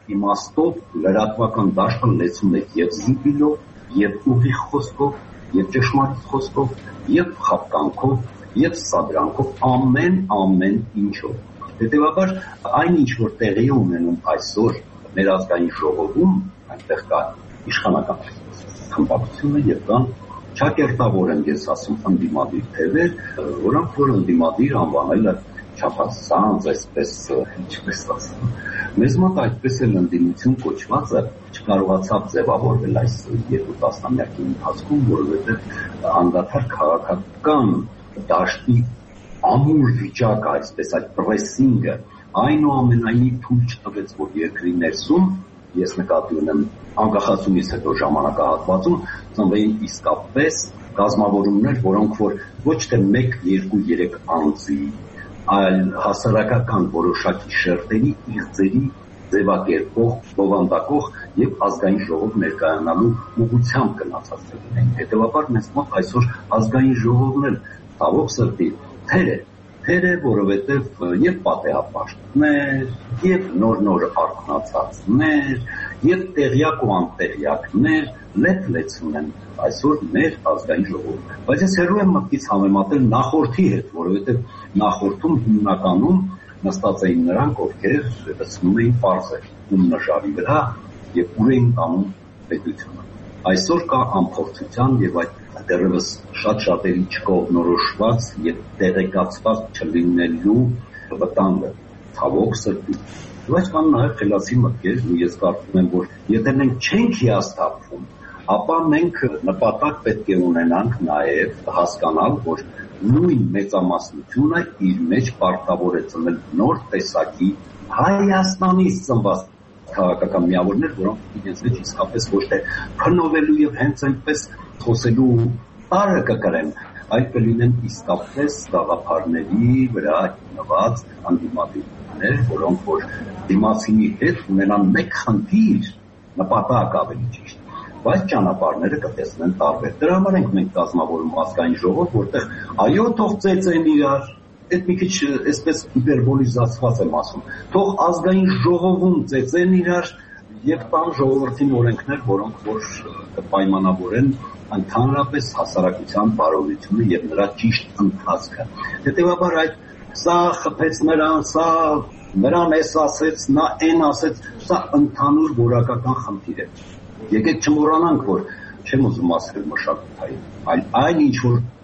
[SPEAKER 7] իմաստով լրատվական դաշտը լեցում է եւ զիպիլով, եւ ուղիղ խոսքով, եւ ճշմարիտ խոսքով, եւ խապկանքով, եւ սադրանքով, ամեն ամեն ինչով։ Հետևաբար այն ինչ որ տեղի ունենում այսօր մեր ազգային ժողովում, այնտեղ կա իշխանական խմբակցությունը եւ կան ճակերտավոր են, ես ասում, ընդդիմադիր թևեր, որոնք որ ընդդիմադիր անվանելը չափազանց այսպես, ինչպես ասեմ, մեզ մոտ այդպես էլ ընդդիմություն կոչվածը չկարողացավ ձևավորվել այս երկու տասնամյակի ընթացքում, որովհետեւ անդադար քաղաքական դաշտի ամուր վիճակը, այսպես այդ պրեսինգը, այնուամենայնիվ թույլ չտվեց, որ երկրի ներսում, ես նկատի ունեմ անկախացումից հետո ժամանակահատվածում, ծնվեին իսկապես կազմավորումներ, որոնք որ ոչ թե մեկ, երկու, երեք անձի, այլ հասարակական որոշակի շերտերի, իղձերի ձևակերպող, բովանդակող եւ ազգային ժողով ներկայանալու ուղղությամբ գնացած են։ Հետևաբար մեզ մոտ այսօր ազգային ժողովն էլ ցավոք սրտի թեր է, թեր է, որովհետև եւ պատեհապաշտներ, եւ նոր-նոր արքնացածներ, եւ տեղյակ ու անտեղյակներ լեփ-լեցուն են այսօր մեր ազգային ժողովում։ Բայց ես հերո եմ մտքից համեմատել նախորդի հետ, որովհետև նախորդում հիմնականում նստած էին նրանք, ովքեր լցնում էին պարզեր, ում նժարի վրա եւ ուր էին տանում պետությունը։ Այսօր կա անփորձության եւ այդ դեռևս շատ շատերի չկողմնորոշված եւ տեղեկացված չլինելու վտանգը, ցավոք սրտի։ Բայց կան նաեւ խելացի մտքեր, ու ես կարծում եմ, որ եթե մենք չենք հիասթափվում, ապա մենք նպատակ պետք է ունենանք նաեւ հասկանալ, որ նույն մեծամասնությունը իր մեջ պարտավոր է ծնել նոր տեսակի Հայաստանից ծնված քաղաքական միավորներ, որոնք իրենց մեջ իսկապես ոչ թե փնովելու եւ հենց այնպես խոսելու տարը կկրեն, այլ կլինեն իսկապես գաղափարների վրա հիմնված անդիմադիրներ, որոնք որ դիմացինի հետ ունենան մեկ խնդիր, նպատակ ավելի ճիշտ, բայց ճանապարհները կտեսնեն տարբեր։ Դրա համար ենք մենք կազմավորում ազգային ժողով, որտեղ այո թող ծեծեն իրար, այդ մի քիչ այսպես հիպերբոլիզացված եմ ասում, թող ազգային ժողովում ծեծեն իրար եւ տան ժողովրդին օրենքներ, որոնք որ կպայմանավորեն ընդհանրապես հասարակության բարօրությունը եւ նրա ճիշտ ընթացքը։ Հետեւաբար այդ սա խփեց նրան, սա նրան էս ասեց, նա այն ասեց, սա ընդհանուր որակական խնդիր է։ Եկեք չմոռանանք, որ չեմ ուզում ասել մշակութային, այլ այն ինչ որ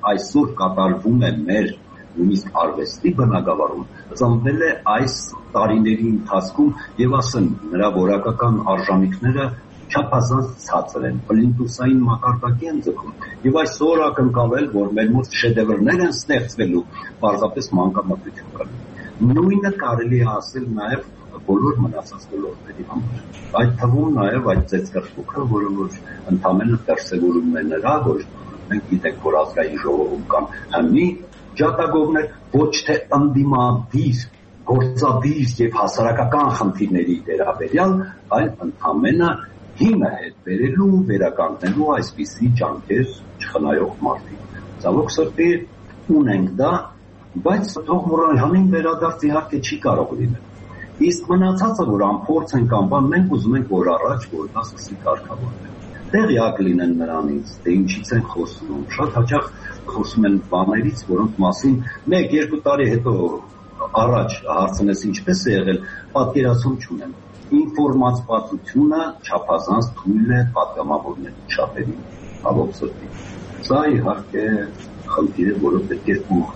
[SPEAKER 7] այսօր կատարվում է մեր նույնիսկ արվեստի բնագավառում, ծնվել է այս տարիների ընթացքում եւ ասեմ նրա որակական արժանինքները չափազանց ցածր են, պլինտուսային մակարդակի են ձգում եւ այսօր ակնկալել, որ մեր մոտ շեդևրներ են ստեղծվելու, պարզապես մանկամտություն կա։ Նույնը կարելի է ասել նաեւ բոլոր մնացած ոլորտների համար։ Այդ թվում նաեւ այդ ծեծկռտուքը, որը որ ընդամենը դրսևորում է նրա, որ մենք գիտենք, որ ազգային ժողովում կան հնի ջատագովներ, ոչ թե ընդդիմադիր, գործադիր եւ հասարակական խնդիրների վերաբերյալ, այլ ընդամենը հիմը հետ բերելու, վերականգնելու այսպիսի ջանքեր չխնայող մարդիկ։ Ցավոք սրտի ունենք դա, բայց թող մոռանալին վերադարձ իհարկե չի կարող լինել։ Իսկ մնացածը, որ անփորձ ենք անվան, մենք ուզում ենք, որ առաջ որ դա սկսի կարգավորվել։ Տեղյակ լինեն նրանից, թե ինչից են խոսում։ Շատ հաճախ խոսում են բաներից, որոնց մասին մեկ-երկու տարի հետո առաջ հարցնես ինչպես է եղել, պատկերացում չունեն։ Ինֆորմացվածությունը չափազանց թույլ է պատգամավորների չափերին, ցավոք սրտի։ Սա իհարկե խնդիր է, որը պետք է փոխվի։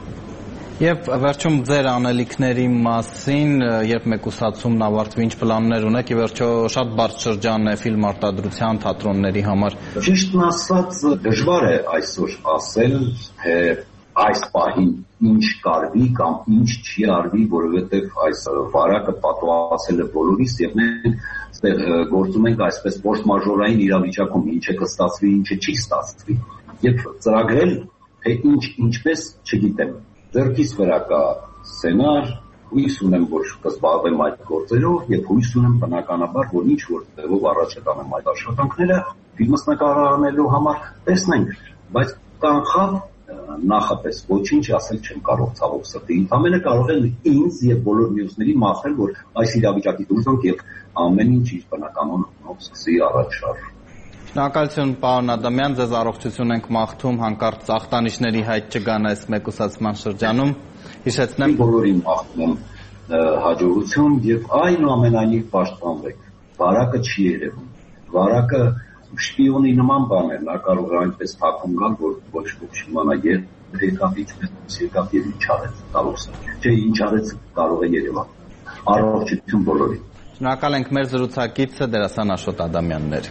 [SPEAKER 6] Եվ վերջում ձեր անելիքների մասին, երբ մեկուսացումն ավարտվի, ինչ պլաններ ունեք, ի վերջո շատ բարդ շրջան է ֆիլմ արտադրության, թատրոնների համար։
[SPEAKER 7] Ճիշտն ասած, դժվար է այսօր ասել, թե այս պահին ինչ կարվի կամ ինչ չի արվի, որովհետև այս վարակը պատահել է բոլորիս եւ մենք գործում ենք այսպես ֆորս-մաժորային իրավիճակում, ինչը կստացվի, ինչը չի ստացվի։ Եվ ծրագրել, թե ինչ ինչպես չգիտեմ։ Ձեռքիս վրա կա սցենար, հույս ունեմ, որ կզբաղվեմ այդ գործերով եւ հույս ունեմ բնականաբար, որ ինչ որ ձևով առաջ կանեմ այդ աշխատանքները, ֆիլմս նկարահանելու համար տեսնենք, բայց կանխավ նախապես ոչինչ ասել չեմ կարող ցավոք սրտի։ Ինքնամենը կարող են ինձ եւ բոլոր մյուսներին մաղթել, որ այս իրավիճակից դուրս գանք եւ ամեն ինչ իր բնականոնով սկսի առաջ շարժել։
[SPEAKER 6] Շնորհակալություն պարոն Ադամյան, ձեզ առողջություն ենք մաղթում, հանկարծ ախտանիշների հայտ չգան այս մեկուսացման շրջանում։ Հիշեցնեմ
[SPEAKER 7] բոլորին մաղթում եմ հաջողություն եւ այնուամենայնիվ պաշտպանվեք։ Վարակը չի երևում։ Վարակը շպիոնի նման բան է, նա կարող է այնպես թաքուն գալ, որ ոչ ոք չիմանա երբ եկավ, ինչպես եկավ եւ ինչ արեց, կարող է։ Չէ, ինչ արեց կարող է երևալ։ Առողջություն բոլորին։
[SPEAKER 6] Շնորհակալ ենք մեր զրուցակիցը դերասան Աշոտ Ադամյանն էր։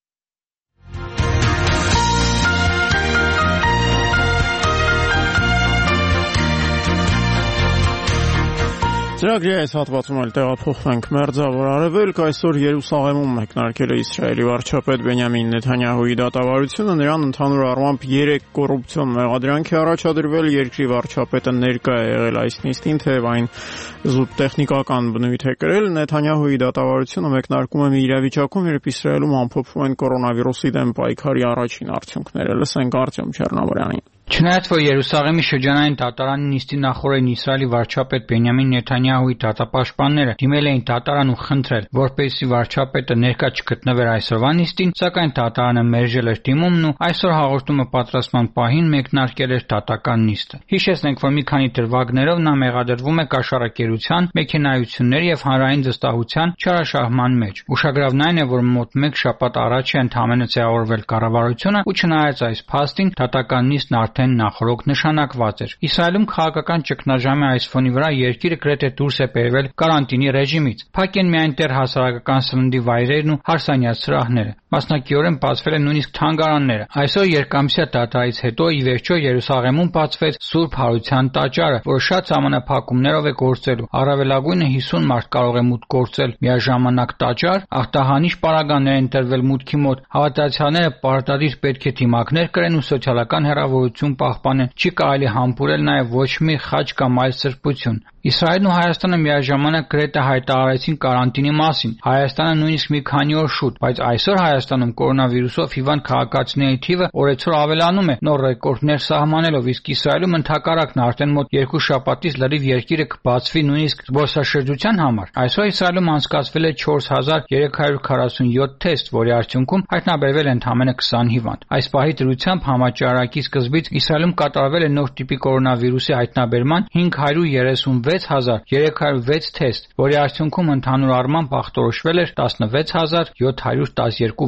[SPEAKER 1] Ծրագրի այս հատվածում էլ տեղափոխվենք Մերձավոր Արևելք, այսօր Երուսաղեմում մեկնարկել է Իսրայելի վարչապետ Բենյամին Նեթանյահուի դատավարությունը, նրան ընդհանուր առմամբ երեք կոռուպցիոն մեղադրանք է առաջադրվել, երկրի վարչապետը ներկա է եղել այս նիստին, թեև այն զուտ տեխնիկական բնույթ է կրել։ Նեթանյահուի դատավարությունը մեկնարկում է մի իրավիճակում, երբ Իսրայելում ամփոփվում են կորոնավիրուսի դեմ պայքարի առաջին արդյունքները։ Լսենք Արտյոմ Չեռնավորյանին։
[SPEAKER 8] Չնայած որ Երուսաղեմի շրջանային դատարանի նիստի նախորդին Իսրայելի վարչապետ Բենյամին Նեթանյահուի դատապաշտպանները դիմել էին դատարան ու խնդրել, որպեսզի վարչապետը ներկա չգտնվեր այսօրվա նիստին, սակայն դատարանը մերժել էր դիմումն ու այսօր հաղորդումը պատրաստման պահին մեկնարկել էր դատական նիստը։ Հիշեցնենք, որ մի քանի դրվագներով նա մեղադրվում է կաշառակերության, մեքենայությունների եւ հանրային զստահության չարաշահման մեջ։ Ուշագրավն այն է, որ մոտ մեկ շաբաթ առաջ է ընդամենը ձևավորվել կառավարությունը ու չնայած այս փաստին դատական նիստն արդեն նախորոք նշանակված էր։ Իսրայելում քաղաքական ճգնաժամի այս ֆոնի վրա երկիրը գրեթե դուրս է բերվել կարանտինի ռեժիմից։ Փակ են միայն դեռ հասարակական սննդի վայրերն ու հարսանյաց սրահները։ Մասնակիորեն բացվել են նույնիսկ թանգարանները։ Այսօր երկամսյա դատարանից հետո ի վերջո Երուսաղեմում բացվեց Սուրբ Հարության տաճարը, որը շատ ժամանակահատումներով է գործելու։ Առավելագույնը հիսուն մարդ կարող է մուտք գործել միաժամանակ տաճար, ախտահանիչ պարագաներ են տրվել մուտքի մոտ, հավատացյալները պարտադիր պետք է դիմակներ կրեն ու սոցիալական հեռավորություն պահպանեն, չի կարելի համբուրել նաև ոչ մի խաչ կամ այլ սրբություն։ Իսրայելն ու Հայաստանը միաժամանակ գրեթե հայտարարեցին կարանտինի մասին։ Հայաստանը նույնիսկ մի քանի օր շուտ, բայց այսօր Հայաստանում կորոնավիրուսով հիվանդ քաղաքացիների թիվը օրեցօր ավելանում է, նոր ռեկորդներ սահմանելով, իսկ Իսրայելում ընդհակառակն արդեն մոտ երկու շաբաթից լրիվ երկիրը կբացվի նույնիսկ զբոսաշրջության համար։ Այսօր Իսրայելում անցկացվել է չորս հազար երեք հարյուր քառասունյոթ թեստ, որի արդյունքում հայտնաբերվել է ընդամենը քսան հիվանդ։ Այս պահի դրությամբ համաճարակի սկզբից Իսրայելում կատարվել է նոր տիպի կորոնավիրուսի հայտնաբերման հինգ հարյուր երեսունվեց հազար երեք հարյուր վեց թեստ, որի արդյունքում ընդհանուր առմամբ ախտորոշվել էր տասնվեց հազար յոթ հարյուր տասներկու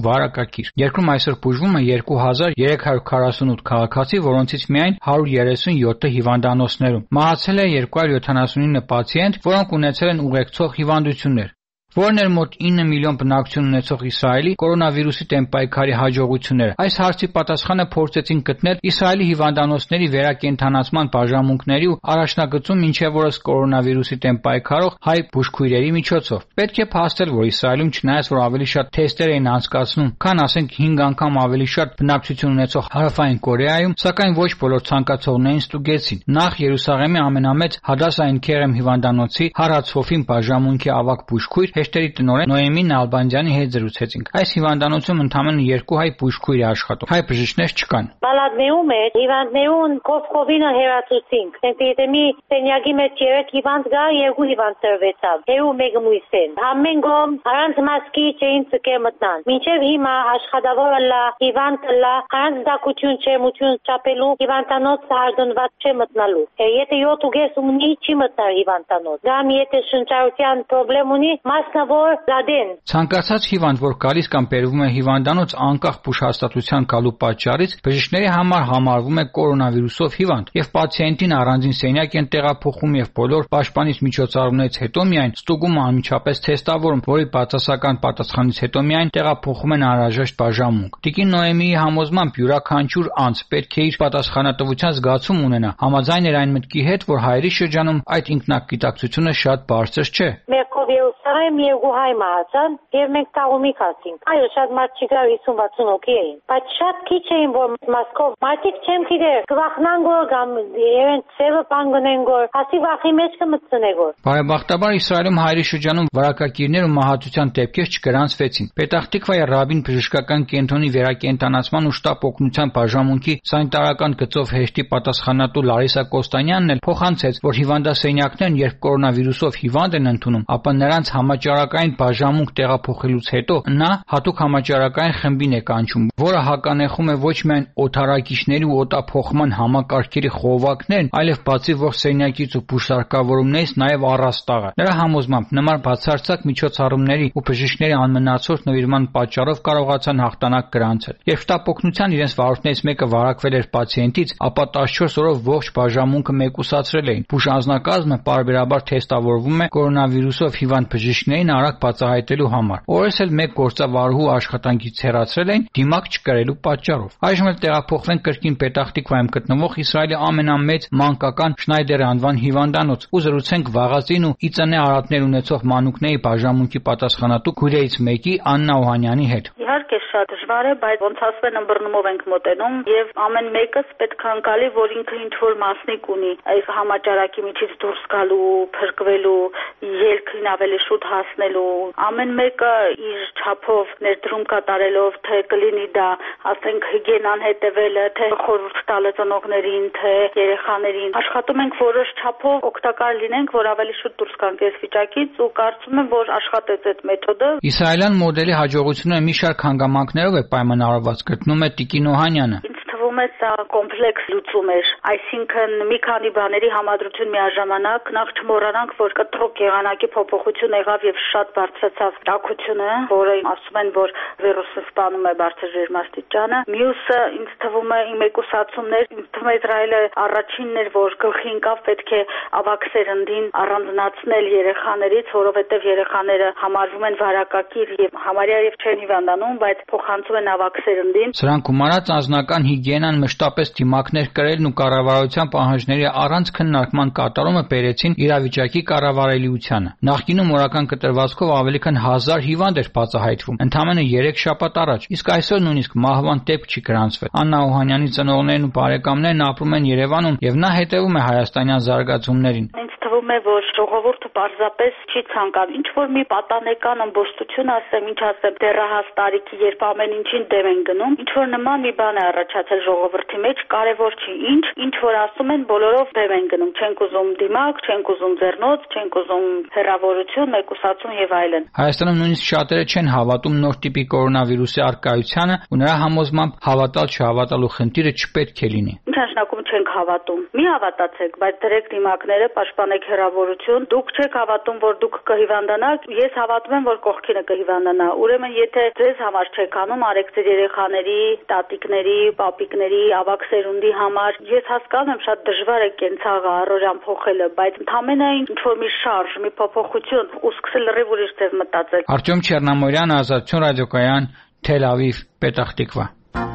[SPEAKER 8] վարակակիր։ Երկրում այսօր բուժվում է երկու հազար երեք հարյուր քառասունութ քաղաքացի, որոնցից միայն հարյուր երեսունյոթը հիվանդանոցներում։ Մահացել է երկու հարյուր յոթանասունինը պացիենտ, որոնք ունեցել են ուղեկցող հիվանդություններ։ Որն էր մոտ ինը միլիոն բնակչություն ունեցող Իսրայելի կորոնավիրուսի դեմ պայքարի հաջողությունները։ Այս հարցի պատասխանը փորձեցին գտնել Իսրայելի հիվանդանոցների վերակենդանացման բաժանմունքների ու առաջնագծում մինչև օրս կորոնավիրուսի դեմ պայքարող հայ բուժքույրերի միջոցով։ Պետք է փաստել, որ Իսրայելում չնայած որ ավելի շատ թեստեր էին անցկացնում, քան ասենք հինգ անգամ ավելի շատ բնակչություն ունեցող Հարավային Կորեայում, սակայն ոչ բոլոր ցանկացողներին ստուգեցին։ Նախ Երուսաղեմի ամենամեծ Հադաս Այն Քերեմ հիվանդանոցի Հարացոֆին բաժանմունքի ավագ բուժքույր հեշտերի տնօրեն Նոեմի Նալբանդյանի հետ զրուցեցինք։ Այս հիվանդանոցում ընդամենը երկու հայ բուժքույր է աշխատում։ Հայ բժիշկներ չկան։
[SPEAKER 9] Բալադներում է հիվանդներուն կովկովինը հերացուցինք։ Դե մի սենյակի մեջ երեք հիվանդ գա, երկու հիվանդ ծրվեցավ։ Հերու մեկը մույսեն։ Ամեն գոմ առանց մասկի չէին ցկե մտնան։ Մինչև հիմա աշխատավորը լա, հիվանդը լա, առանց դակություն չէ, մություն չապելու, հիվանդանոց հարգնված չէ մտնալու։ Եթե յոթ ուգես ունի, չի մտար հիվանդանոց։ Կամ եթե շնչառության խնդրեմ ունի, մասնավոր դադեն։
[SPEAKER 8] Ցանկացած հիվանդ, որ գալիս կամ բերվում է հիվանդանոց անկախ բուժհաստատության գալու պատճառից, բժիշկների համար համարվում է կորոնավիրուսով հիվանդ եւ պացիենտին առանձին սենյակ են տեղափոխում եւ բոլոր պաշտպանիչ միջոցառումներից հետո միայն ստուգումը անմիջապես թեստավորում, որի բացասական պատասխանից հետո միայն տեղափոխում են անհրաժեշտ բաժանմունք։ Տիկին Նոեմիի համոզմամբ յուրաքանչյուր անձ պետք է իր պատասխանատվության զգացում ունենա, համաձայն էր այն մտքի հետ, որ հայերի շրջանում այդ ինքնագիտակցությունը շատ բարձր չէ։
[SPEAKER 9] Երուսաղեմ երկու հայ մահացան եւ մենք տաղումի քասինք։ Այո, շատ մարդ չկար հիսուն վաթսուն հոգի էին, բայց շատ քիչ էին, որ մասկով մարդիկ չեմ գիտեր, կվախնան գոր կամ իրեն ծևը բան գնեն գոր, ասի վախի մեջ կմտցնեն գոր։
[SPEAKER 8] Բարեբախտաբար Իսրայելում հայերի շրջանում վարակակիրներ ու մահացության դեպքեր չգրանցվեցին։ Պետախտիկվայի Ռաբին բժշկական կենտրոնի վերակենդանացման ու շտապ օգնության բաժանմունքի սանիտարական գծով հեշտի պատասխանատու Լարիսա Կոստանյանն էլ փոխանցեց, որ հիվանդասենյակներն երբ կորոնավիրուսով հիվանդ են ընդունում, ապա նրանց համաճարակային բաժանմունք տեղափոխելուց հետո նա հատուկ համաճարակային խմբին է կանչում, որը հականեխում է ոչ միայն օդարակիչների ու օդափոխման համակարգերի խողովակներն, այլև բացի ողջ սենյակից ու բուժսարքավորումներից նաև առաստաղը։ Նրա համոզմամբ նման բացարձակ միջոցառումների ու բժիշկների անմնացորդ նվիրման պատճառով կարողացան հաղթանակ գրանցել։ Երբ շտապ օգնության իրենց վարորդներից մեկը վարակվել էր պացիենտից, ապա տասնչորս օրով ողջ բաժանմունքը մեկուսացրել էին։ Բուժ անձնակազմը պարբերաբար թեստավորվում է կորոնավիրուսով հիվանդ բժիշկներին արագ բացահայտելու համար։ Օրերս էլ մեկ գործավարուհու աշխատանքից հեռացրել են դիմակ չկրելու պատճառով։ Այժմ էլ տեղափոխվենք կրկին Պետախտիկվայում գտնվող Իսրայելի ամենամեծ մանկական Շնայդեր անվան հիվանդանոց ու զրուցենք վաղածին ու իծնե արատներ ունեցող մանուկների բաժանմունքի պատասխանատու քույրերից մեկի Աննա Օհանյանի հետ։
[SPEAKER 10] Իհարկե շատ դժվար է, բայց ոնց ասեն ըմբռնումով ենք մոտենում եւ ամեն մեկս պետք է անցալի, որ ինքը ինչ որ մասնիկ ունի այս համաճարակի միջից դուրս գալու, փրկվելու, ելքին ավելի շուտ հասնելու։ Ամեն մեկը իր չափով ներդրում կատարելով, թե կլինի դա, ասենք հիգիենան հետևելը, թե խորհուրդ տալը ծնողներին, թե երեխաներին։ Աշխատում ենք որոշ չափով օգտակար լինենք, որ ավելի շուտ դուրս գանք այս վիճակից ու կարծում եմ, որ աշխատեց այդ մեթոդը։
[SPEAKER 8] Իսրայելյան մոդելի հաջողությունը մի շարք հանգամանքներով է պայմանավորված, գտնում է Տիկին Օհանյանը։
[SPEAKER 10] Սա կոմպլեքս լուծում էր, այսինքն մի քանի բաների համադրություն միաժամանակ, նախ չմոռանանք, որ կտրուկ եղանակի փոփոխություն եղավ եւ շատ բարձրացավ տաքությունը, որը ասում են, որ վիրուսը սպանում է բարձր ջերմաստիճանը։ Մյուսը ինձ թվում է մեկուսացումներ, ինձ թվում է Իսրայելը առաջինն էր, որ գլխի ընկավ, պետք է ավագ սերնդին առանձնացնել երեխաներից, որովհետեւ երեխաները համարվում են վարակակիր եւ համարյա եւ չեն հիվանդանում, բայց փոխանցում են ավագ սերնդին։
[SPEAKER 8] Սրանք գումարած անձնական հիգիենան մշտապես դիմակներ կրելն ու կառավարության պահանջների առանց քննարկման կատարումը բերեցին իրավիճակի կառավարելիությանը։ Նախկինում օրական կտրվածքով ավելի քան հազար հիվանդ էր բացահայտվում, ընդամենը երեք շաբաթ առաջ, իսկ այսօր նույնիսկ մահվան դեպք չի գրանցվել։ Աննա Օհանյանի ծնողներն ու բարեկամներն ապրում են Երևանում եւ նա հետեւում է հայաստանյան զարգացումներին։
[SPEAKER 10] Թվում է, որ ժողովուրդը պարզապես չի ցանկանում ինչ որ մի պատանեկան ըմբոստություն ասեմ, ինչ ասեմ, դեռահաս տարիքի, երբ ամեն ինչին դեմ են գնում, ինչ որ նման մի բան է առաջացել ժողովրդի մեջ, կարևոր չի ինչ, ինչ որ ասում են, բոլորով դեմ են գնում, չենք ուզում դիմակ, չենք ուզում ձեռնոց, չենք ուզում հեռավորություն, մեկուսացում եւ այլն։
[SPEAKER 8] Հայաստանում նույնիսկ շատերը չեն հավատում նոր տիպի կորոնավիրուսի առկայությանը ու նրա համոզմամբ հավատալ չհավատալու խնդիրը չպետք է լինի։
[SPEAKER 10] Ինչ նշանակում չենք հավատում։ Մի հավատացեք, բայց դրեք դիմակները, պաշտպանեք հեռավորություն, դուք չեք հավատում, որ դուք կհիվանդանաք, ես հավատում եմ, որ կողքինը կհիվանդանա։ Ուրեմն եթե ձեզ համար չեք անում, արեք ձեր երեխաների, տատիկների, պապիկների, ավակ սերունդի համար։ Ես հասկանում եմ, շատ դժվար է կենցաղը առօրյան փոխելը, բայց ընդհանրապես ինչ որ մի շարժ, մի փոփոխություն ու սկսել լրիվ ուրիշ ձև մտածել։
[SPEAKER 8] Արտյոմ Չեռնամորյան, Ազատություն ռադիոկայան, Թել Ավիվ, Պետախ Տիկվա։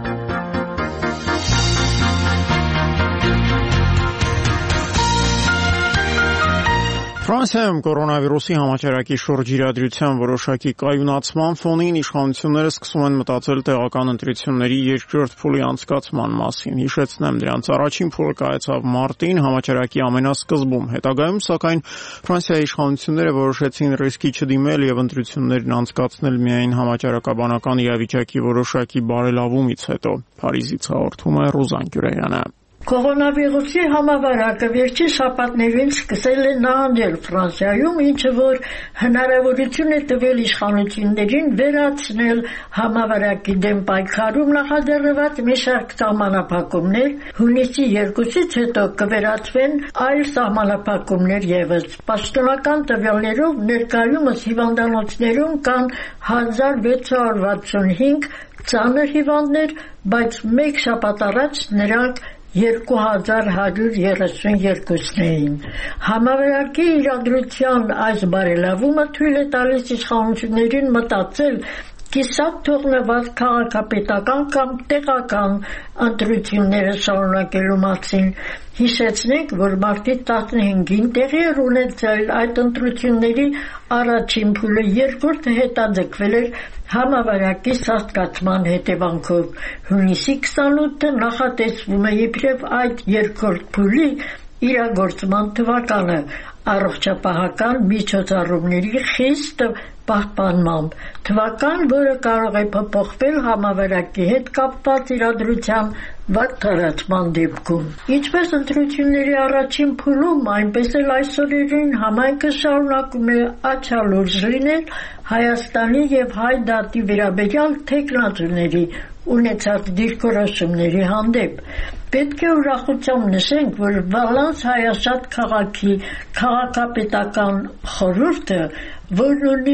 [SPEAKER 1] Ֆրանսիայում կորոնավիրուսի համաճարակի շուրջ իրադրության որոշակի կայունացման ֆոնին իշխանությունները սկսում են մտածել տեղական ընտրությունների երկրորդ փուլի անցկացման մասին։ Հիշեցնեմ, դրանց առաջին փուլը կայացավ մարտին համաճարակի ամենասկզբում։ Հետագայում, սակայն, Ֆրանսիայի իշխանությունները որոշեցին ռիսկի չդիմել եւ ընտրություններն անցկացնել միայն համաճարակաբանական իրավիճակի որոշակի բարելավումից հետո։ Փարիզից հաղորդում է Ռուզան Գյուրեյանը։
[SPEAKER 11] Կորոնավիրուսի համավարակը վերջին շաբաթներին սկսել է նահանջել Ֆրանսիայում, ինչը որ հնարավորություն է տվել իշխանություններին վերացնել համավարակի դեմ պայքարում նախաձեռնված մի շարք սահմանափակումներ, հունիսի երկուսից հետո կվերացվեն այլ սահմանափակումներ ևս։ Պաշտոնական տվյալներով ներկայումս հիվանդանոցներում կան հազար վեց հարյուր վաթսունհինգ ծանր հիվանդներ, բայց մեկ շաբաթ առաջ նրանք երկու հազար հարյուր երեսունյոթ էին։ Համավարակի իրադրության այս բարելավումը թույլ է տալիս իշխանություններին մտածել կիսատ թողնված քաղաքապետական կամ տեղական ընտրությունները շարունակելու մասին։ Հիշեցնենք, որ մարտի տասնհինգին տեղի էր ունեցել այդ ընտրությունների առաջին փուլը, երկրորդը հետաձգվել էր համավարակի սաստկացման հետևանքով։ Հունիսի քսանութը նախատեսվում է իբրև այդ երկրորդ փուլի իրագործման թվականը առողջապահական միջոցառումների խիստ պահպանմամբ, թվական, որը կարող է փոփոխվել համավարակի հետ կապված իրադրության վատթարացման դեպքում։ Ինչպես ընտրությունների առաջին փուլում, այնպես էլ այսօրերին համայնքը շարունակում է աչալուրջ լինել Հայաստանի եւ հայ դատի վերաբերյալ թեկնածուների ունեցած դիրքորոշումների հանդեպ։ Պետք է ուրախությամբ նշենք, որ Վալանս հայաշատ քաղաքի քաղաքապետական խորհուրդը, որն ունի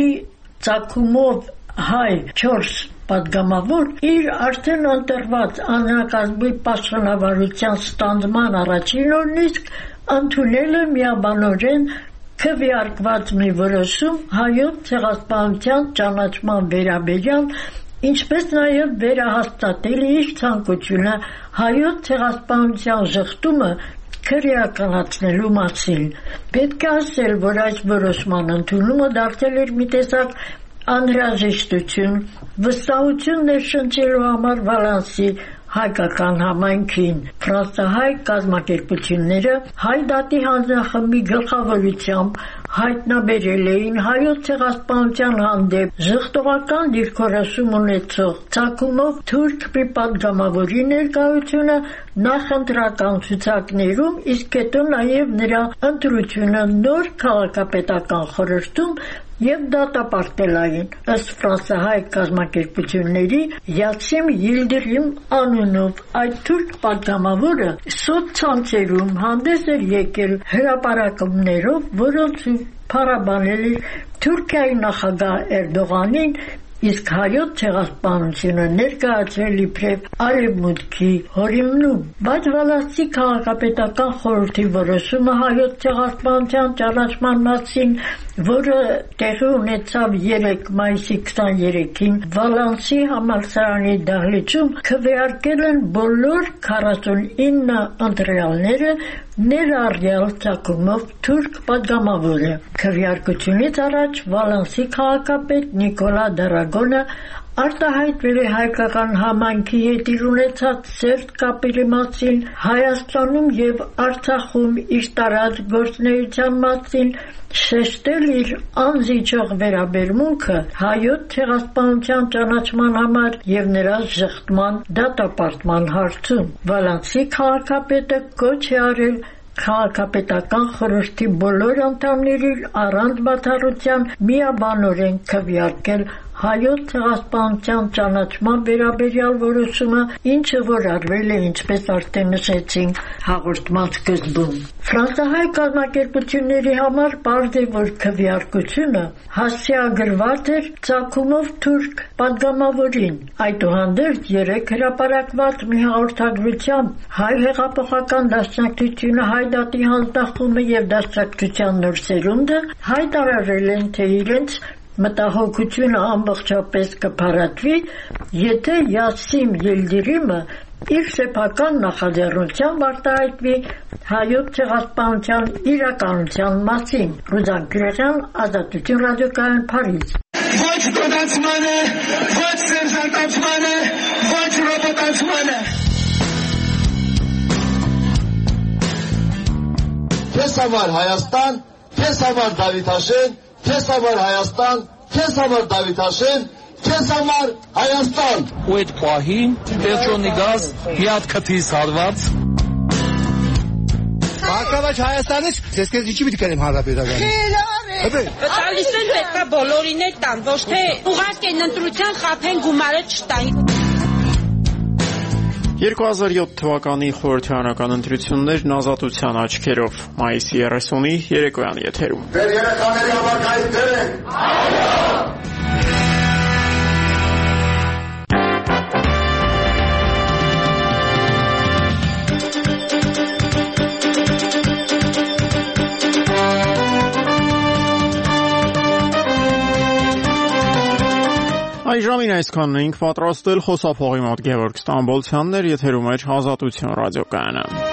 [SPEAKER 11] ծագումով հայ չորս պատգամավոր, իր արդեն ընտրված անձնակազմի պաշտոնավարության ստանձնման առաջին օրն իսկ ընդունել է միաբանորեն քվեարկված մի որոշում հայոց ցեղասպանության ճանաչման վերաբերյալ, ինչպես նաև վերահաստատել իր ցանկությունը հայոց ցեղասպանության ժխտումը քրեականացնելու մասին։ Պետք է ասել, որ այս որոշման ընդունումը դարձել էր մի տեսակ անհրաժեշտություն, վստահություն ներշնչելու համար Վալանսի հայկական համայնքին։ Ֆրանսահայ կազմակերպությունները հայ դատի հանձնախմբի գլխավորությամբ հայտնաբերել էին հայոց ցեղասպանության հանդեպ ժխտողական դիրքորոշում ունեցող ցակումով թուրք մի պատգամավորի ներկայությունը նախընտրական ցուցակներում, իսկ հետո նաև նրա ընտրությունը նոր քաղաքապետական խորհրդում եւ դատապարտելային, ըստ ֆրանսահայ կազմակերպությունների Յասիմ Յիլդիրիմ անունով այդ թուրք պատգամավորը սոցցանցերում հանդես էր եկել հրապարակումներով, որոնց փառաբանել էր Թուրքիայի նախագահ Էրդողանին, իսկ հայոց ցեղասպանությունը ներկայացրել իբրև Արևմուտքի հորինում։ Բայց Վալանսի քաղաքապետական խորհրդի որոշումը հայոց ցեղասպանության ճանաչման մասին, որը տեղի ունեցավ երեկ մայիսի քսաներեքին Վալանսի համալսարանի դահլիճում, քվեարկել են բոլոր քառասունինը ընտրյալները, ներառյալ ցակումով թուրք պատգամավորը։ Քվեարկությունից առաջ Վալանսի քաղաքապետ Նիկոլա Դարագոնը արտահայտվել է հայկական համայնքի հետ իր ունեցած սերտ կապերի մասին, Հայաստանում եւ Արցախում իր տարած գործունեության մասին, շեշտել իր անզիջող վերաբերմունքը հայոց ցեղասպանության ճանաչման համար եւ նրա ժխտման դատապարտման հարցում։ Վալանսի քաղաքապետը կոչ է արել քաղաքապետական խորհրդի բոլոր անդամներին առանց բացառության միաբանորեն քվեարկել հայոց ցեղասպանության ճանաչման վերաբերյալ որոշումը, ինչը որ արվել է, ինչպես արդեն նշեցինք հաղորդման սկզբում։ Ֆրանսահայ կազմակերպությունների համար պարզ է, որ քվեարկությունը հասցեագրված էր ծագումով թուրք պատգամավորին։ Այդուհանդերձ երեք հրապարակված մի հաղորդագրությամբ հայ հեղափոխական դաշնակցությունը, հայ դատի հանձնախումբը եւ դաշնակցության նոր սերունդը հայտարարել են, թե իրենց մտահոգությունը ամբողջապես կփարատվի, եթե Յասիմ Ելդիրիմը իր սեփական նախաձեռնությամբ արտահայտվի հայոց ցեղասպանության իրականության մասին։ Ռուզան Գրեգյան, Ազատություն ռադիոկայան, Փարիզ։
[SPEAKER 12] Ոչ կոդացմանը, ոչ սերժանտացմանը, ոչ ռոբոտացմանը։
[SPEAKER 13] Քեզ համար Հայաստան, քեզ համար Դավիթաշեն, քեզ համար Հայաստան, քեզ համար Դավիթաշեն, քեզ համար Հայաստան։
[SPEAKER 14] Ու այդ պահին Պետրոնի գազ մի հատ քթից հարված։
[SPEAKER 15] Հակավաճ Հայաստանից ես քեզ ինչի պիտի կերեմ հանրապետականի։
[SPEAKER 16] Տալիս են պետքա բոլորին էլ տան, ոչ թե ուղղակի են ընտրության խափեն գումարը չտային։
[SPEAKER 1] երկու հազար յոթ թվականի խորհրդարանական ընտրություններն ազատության աչքերով մայիսի երեսունի երեկոյան եթերում։
[SPEAKER 13] Ձեր երեխաների համար կայք դերենք։
[SPEAKER 1] Այժմին այսքանն էինք պատրաստել, խոսափողի մոտ Գևորգ Ստամբոլցյանն էր, եթերում էր Ազատություն ռադիոկայանը։